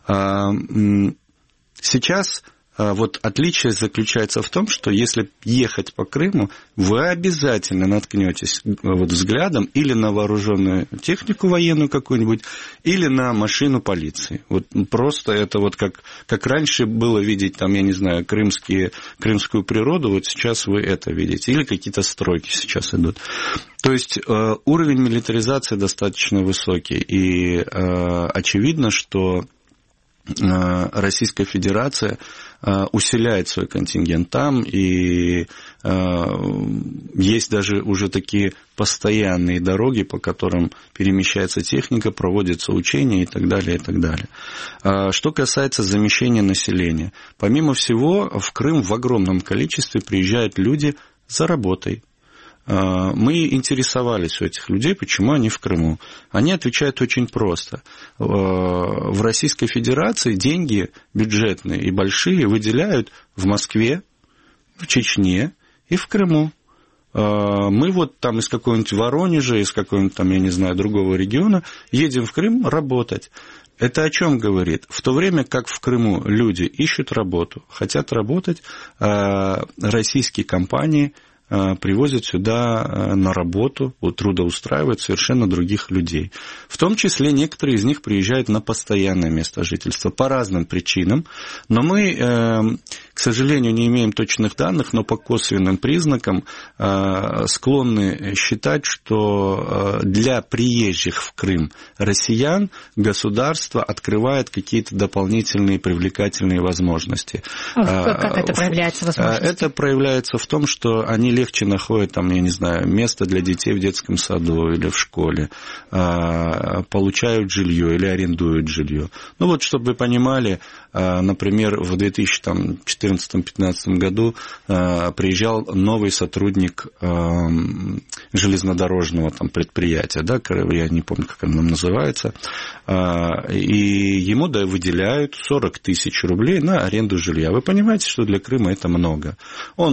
Сейчас вот отличие заключается в том, что если ехать по Крыму, вы обязательно наткнетесь вот взглядом или на вооруженную технику военную какую-нибудь, или на машину полиции. Вот просто это вот как раньше было видеть, там, я не знаю, крымскую природу, вот сейчас вы это видите. Или какие-то стройки сейчас идут. То есть уровень милитаризации достаточно высокий. И очевидно, что Российская Федерация усиляет свой контингент там, и есть даже уже такие постоянные дороги, по которым перемещается техника, проводятся учения и так далее, и так далее. Что касается замещения населения, помимо всего, в Крым в огромном количестве приезжают люди за работой. Мы интересовались у этих людей, почему они в Крыму. Они отвечают очень просто. В Российской Федерации деньги бюджетные и большие выделяют в Москве, в Чечне и в Крыму. Мы вот там из какого-нибудь Воронежа, из какого-нибудь там, я не знаю, другого региона едем в Крым работать. Это о чем говорит? В то время как в Крыму люди ищут работу, хотят работать, российские компании привозят сюда на работу, трудоустраивают совершенно других людей. В том числе некоторые из них приезжают на постоянное место жительства по разным причинам. Но мы, к сожалению, не имеем точных данных, но по косвенным признакам склонны считать, что для приезжих в Крым россиян государство открывает какие-то дополнительные привлекательные возможности. Как это проявляется возможности? Это проявляется в том, что они легче находят, там, я не знаю, место для детей в детском саду или в школе, получают жилье или арендуют жилье. Ну вот, чтобы вы понимали, например, в 2014-2015 году приезжал новый сотрудник железнодорожного там предприятия, да, я не помню, как оно называется, и ему выделяют 40 тысяч рублей на аренду жилья. Вы понимаете, что для Крыма это много. Он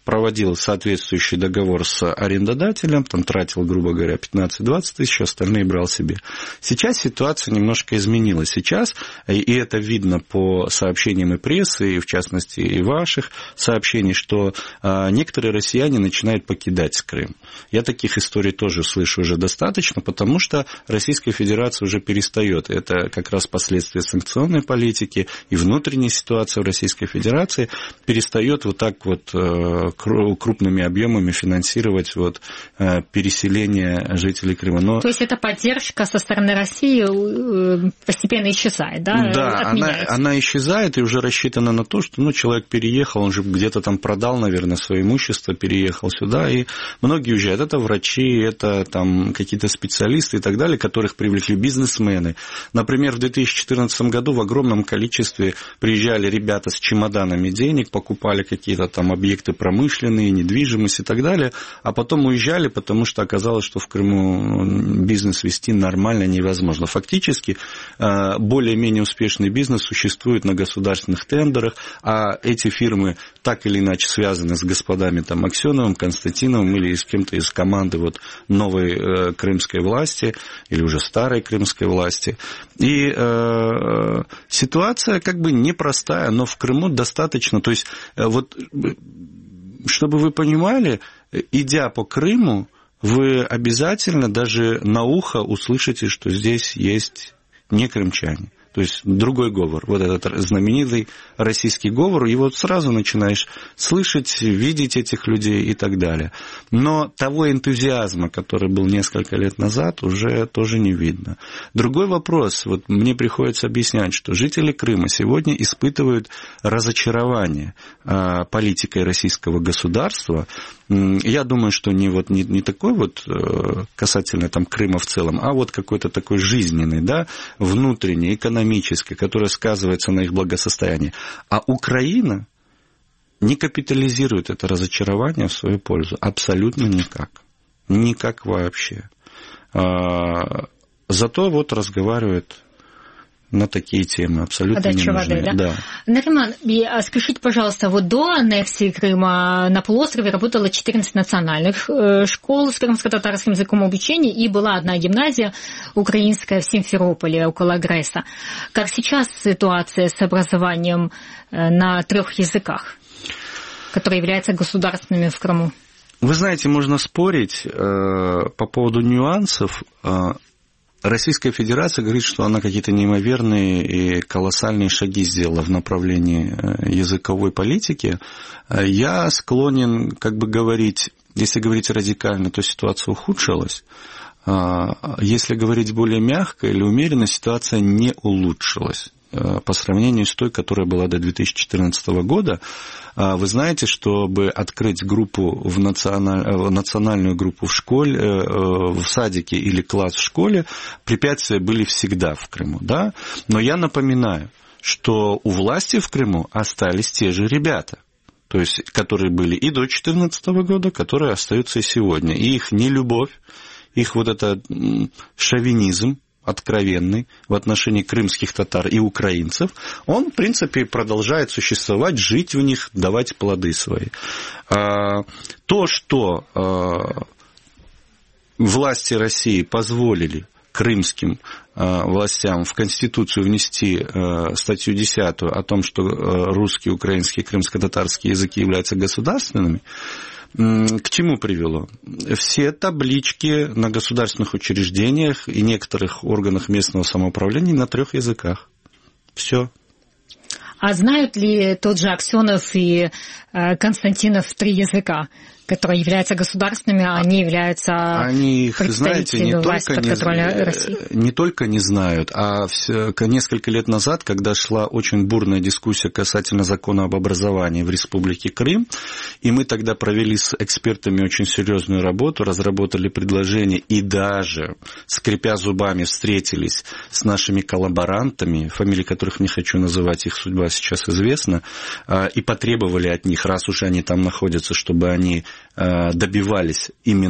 проводил соответствующий договор с арендодателем, там тратил, грубо говоря, 15-20 тысяч, остальные брал себе. Сейчас ситуация немножко изменилась. Сейчас, и это видно по сообщениям и прессы, и в частности и ваших сообщений, что некоторые россияне начинают покидать Крым. Я таких историй тоже слышу уже достаточно, потому что Российская Федерация уже перестает. Это как раз последствия санкционной политики и внутренней ситуации в Российской Федерации перестает вот так вот крупными объемами финансировать вот переселение жителей Крыма. Но... То есть эта поддержка со стороны России постепенно исчезает, да? Да, она исчезает и уже рассчитана на то, что человек переехал, он же где-то там продал, наверное, свое имущество, переехал сюда, и многие уезжают. Это врачи, это там какие-то специалисты и так далее, которых привлекли бизнесмены. Например, в 2014 году в огромном количестве приезжали ребята с чемоданами денег, покупали какие-то там объекты промышленности, недвижимость и так далее, а потом уезжали, потому что оказалось, что в Крыму бизнес вести нормально невозможно. Фактически более-менее успешный бизнес существует на государственных тендерах, а эти фирмы так или иначе связаны с господами там Аксеновым, Константиновым или с кем-то из команды вот новой крымской власти или уже старой крымской власти. И ситуация как бы непростая, но в Крыму достаточно, то есть вот чтобы вы понимали, идя по Крыму, вы обязательно даже на ухо услышите, что здесь есть не крымчане. То есть другой говор, вот этот знаменитый российский говор, его сразу начинаешь слышать, видеть этих людей и так далее. Но того энтузиазма, который был несколько лет назад, уже тоже не видно. Другой вопрос, вот мне приходится объяснять, что жители Крыма сегодня испытывают разочарование политикой российского государства. Я думаю, что не такой вот касательно там Крыма в целом, а вот какой-то такой жизненный, да, внутренний, экономический, который сказывается на их благосостоянии. А Украина не капитализирует это разочарование в свою пользу. Абсолютно никак. Никак вообще. Зато вот разговаривает на такие темы абсолютно подача не нужны. Воды, да? Нариман, скажите, пожалуйста, вот до аннексии Крыма на полуострове работало 14 национальных школ с крымско-татарским языком обучения, и была одна гимназия украинская в Симферополе, около Гресса. Как сейчас ситуация с образованием на 3 языках, которые являются государственными в Крыму? Вы знаете, можно спорить по поводу нюансов. Российская Федерация говорит, что она какие-то неимоверные и колоссальные шаги сделала в направлении языковой политики. Я склонен как бы говорить, если говорить радикально, то ситуация ухудшилась. Если говорить более мягко или умеренно, ситуация не улучшилась по сравнению с той, которая была до 2014 года. Вы знаете, чтобы открыть группу национальную группу в школе, в садике или класс в школе, препятствия были всегда в Крыму, да? Но я напоминаю, что у власти в Крыму остались те же ребята, то есть, которые были и до 2014 года, которые остаются и сегодня. И их нелюбовь, их вот этот шовинизм откровенный в отношении крымских татар и украинцев, он, в принципе, продолжает существовать, жить в них, давать плоды свои. То, что власти России позволили крымским властям в Конституцию внести статью 10 о том, что русский, украинский и крымско-татарские языки являются государственными, к чему привело? Все таблички на государственных учреждениях и некоторых органах местного самоуправления на 3 языках. Все. А знают ли тот же Аксенов и Константинов 3 языка, которые являются государственными, а они являются представителями власти под контролем России? Не только не знают, а несколько лет назад, когда шла очень бурная дискуссия касательно закона об образовании в Республике Крым, и мы тогда провели с экспертами очень серьезную работу, разработали предложение и даже, скрипя зубами, встретились с нашими коллаборантами, фамилии которых не хочу называть, их судьба сейчас известна, и потребовали от них, раз уж они там находятся, чтобы они добивались именно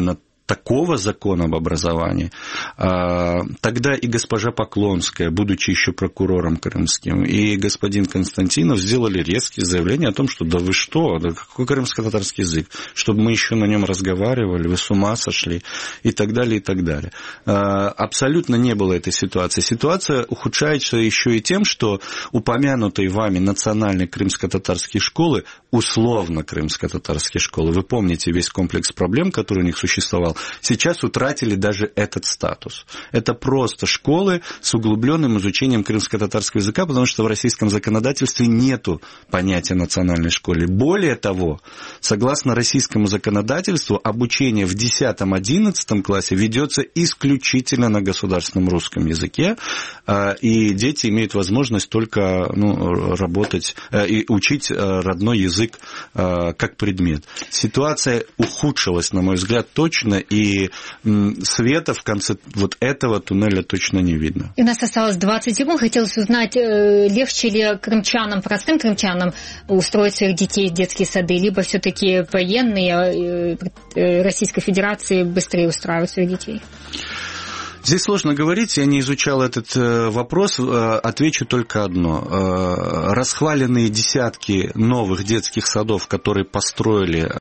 такого закона об образовании, тогда и госпожа Поклонская, будучи еще прокурором крымским, и господин Константинов сделали резкие заявления о том, что да вы что, да какой крымско-татарский язык, чтобы мы еще на нем разговаривали, вы с ума сошли, и так далее, и так далее. Абсолютно не было этой ситуации. Ситуация ухудшается еще и тем, что упомянутые вами национальные крымско-татарские школы, условно крымско-татарские школы, вы помните весь комплекс проблем, который у них существовал, сейчас утратили даже этот статус. Это просто школы с углубленным изучением крымско-татарского языка, потому что в российском законодательстве нету понятия национальной школы. Более того, согласно российскому законодательству, обучение в 10-11 классе ведется исключительно на государственном русском языке, и дети имеют возможность только работать и учить родной язык как предмет. Ситуация ухудшилась, на мой взгляд, точно, и света в конце вот этого туннеля точно не видно. И у нас осталось 20 секунд. Хотелось узнать, легче ли крымчанам, простым крымчанам устроить своих детей в детские сады, либо все-таки военные Российской Федерации быстрее устраивают своих детей? Здесь сложно говорить, я не изучал этот вопрос, отвечу только одно. Расхваленные десятки новых детских садов, которые построили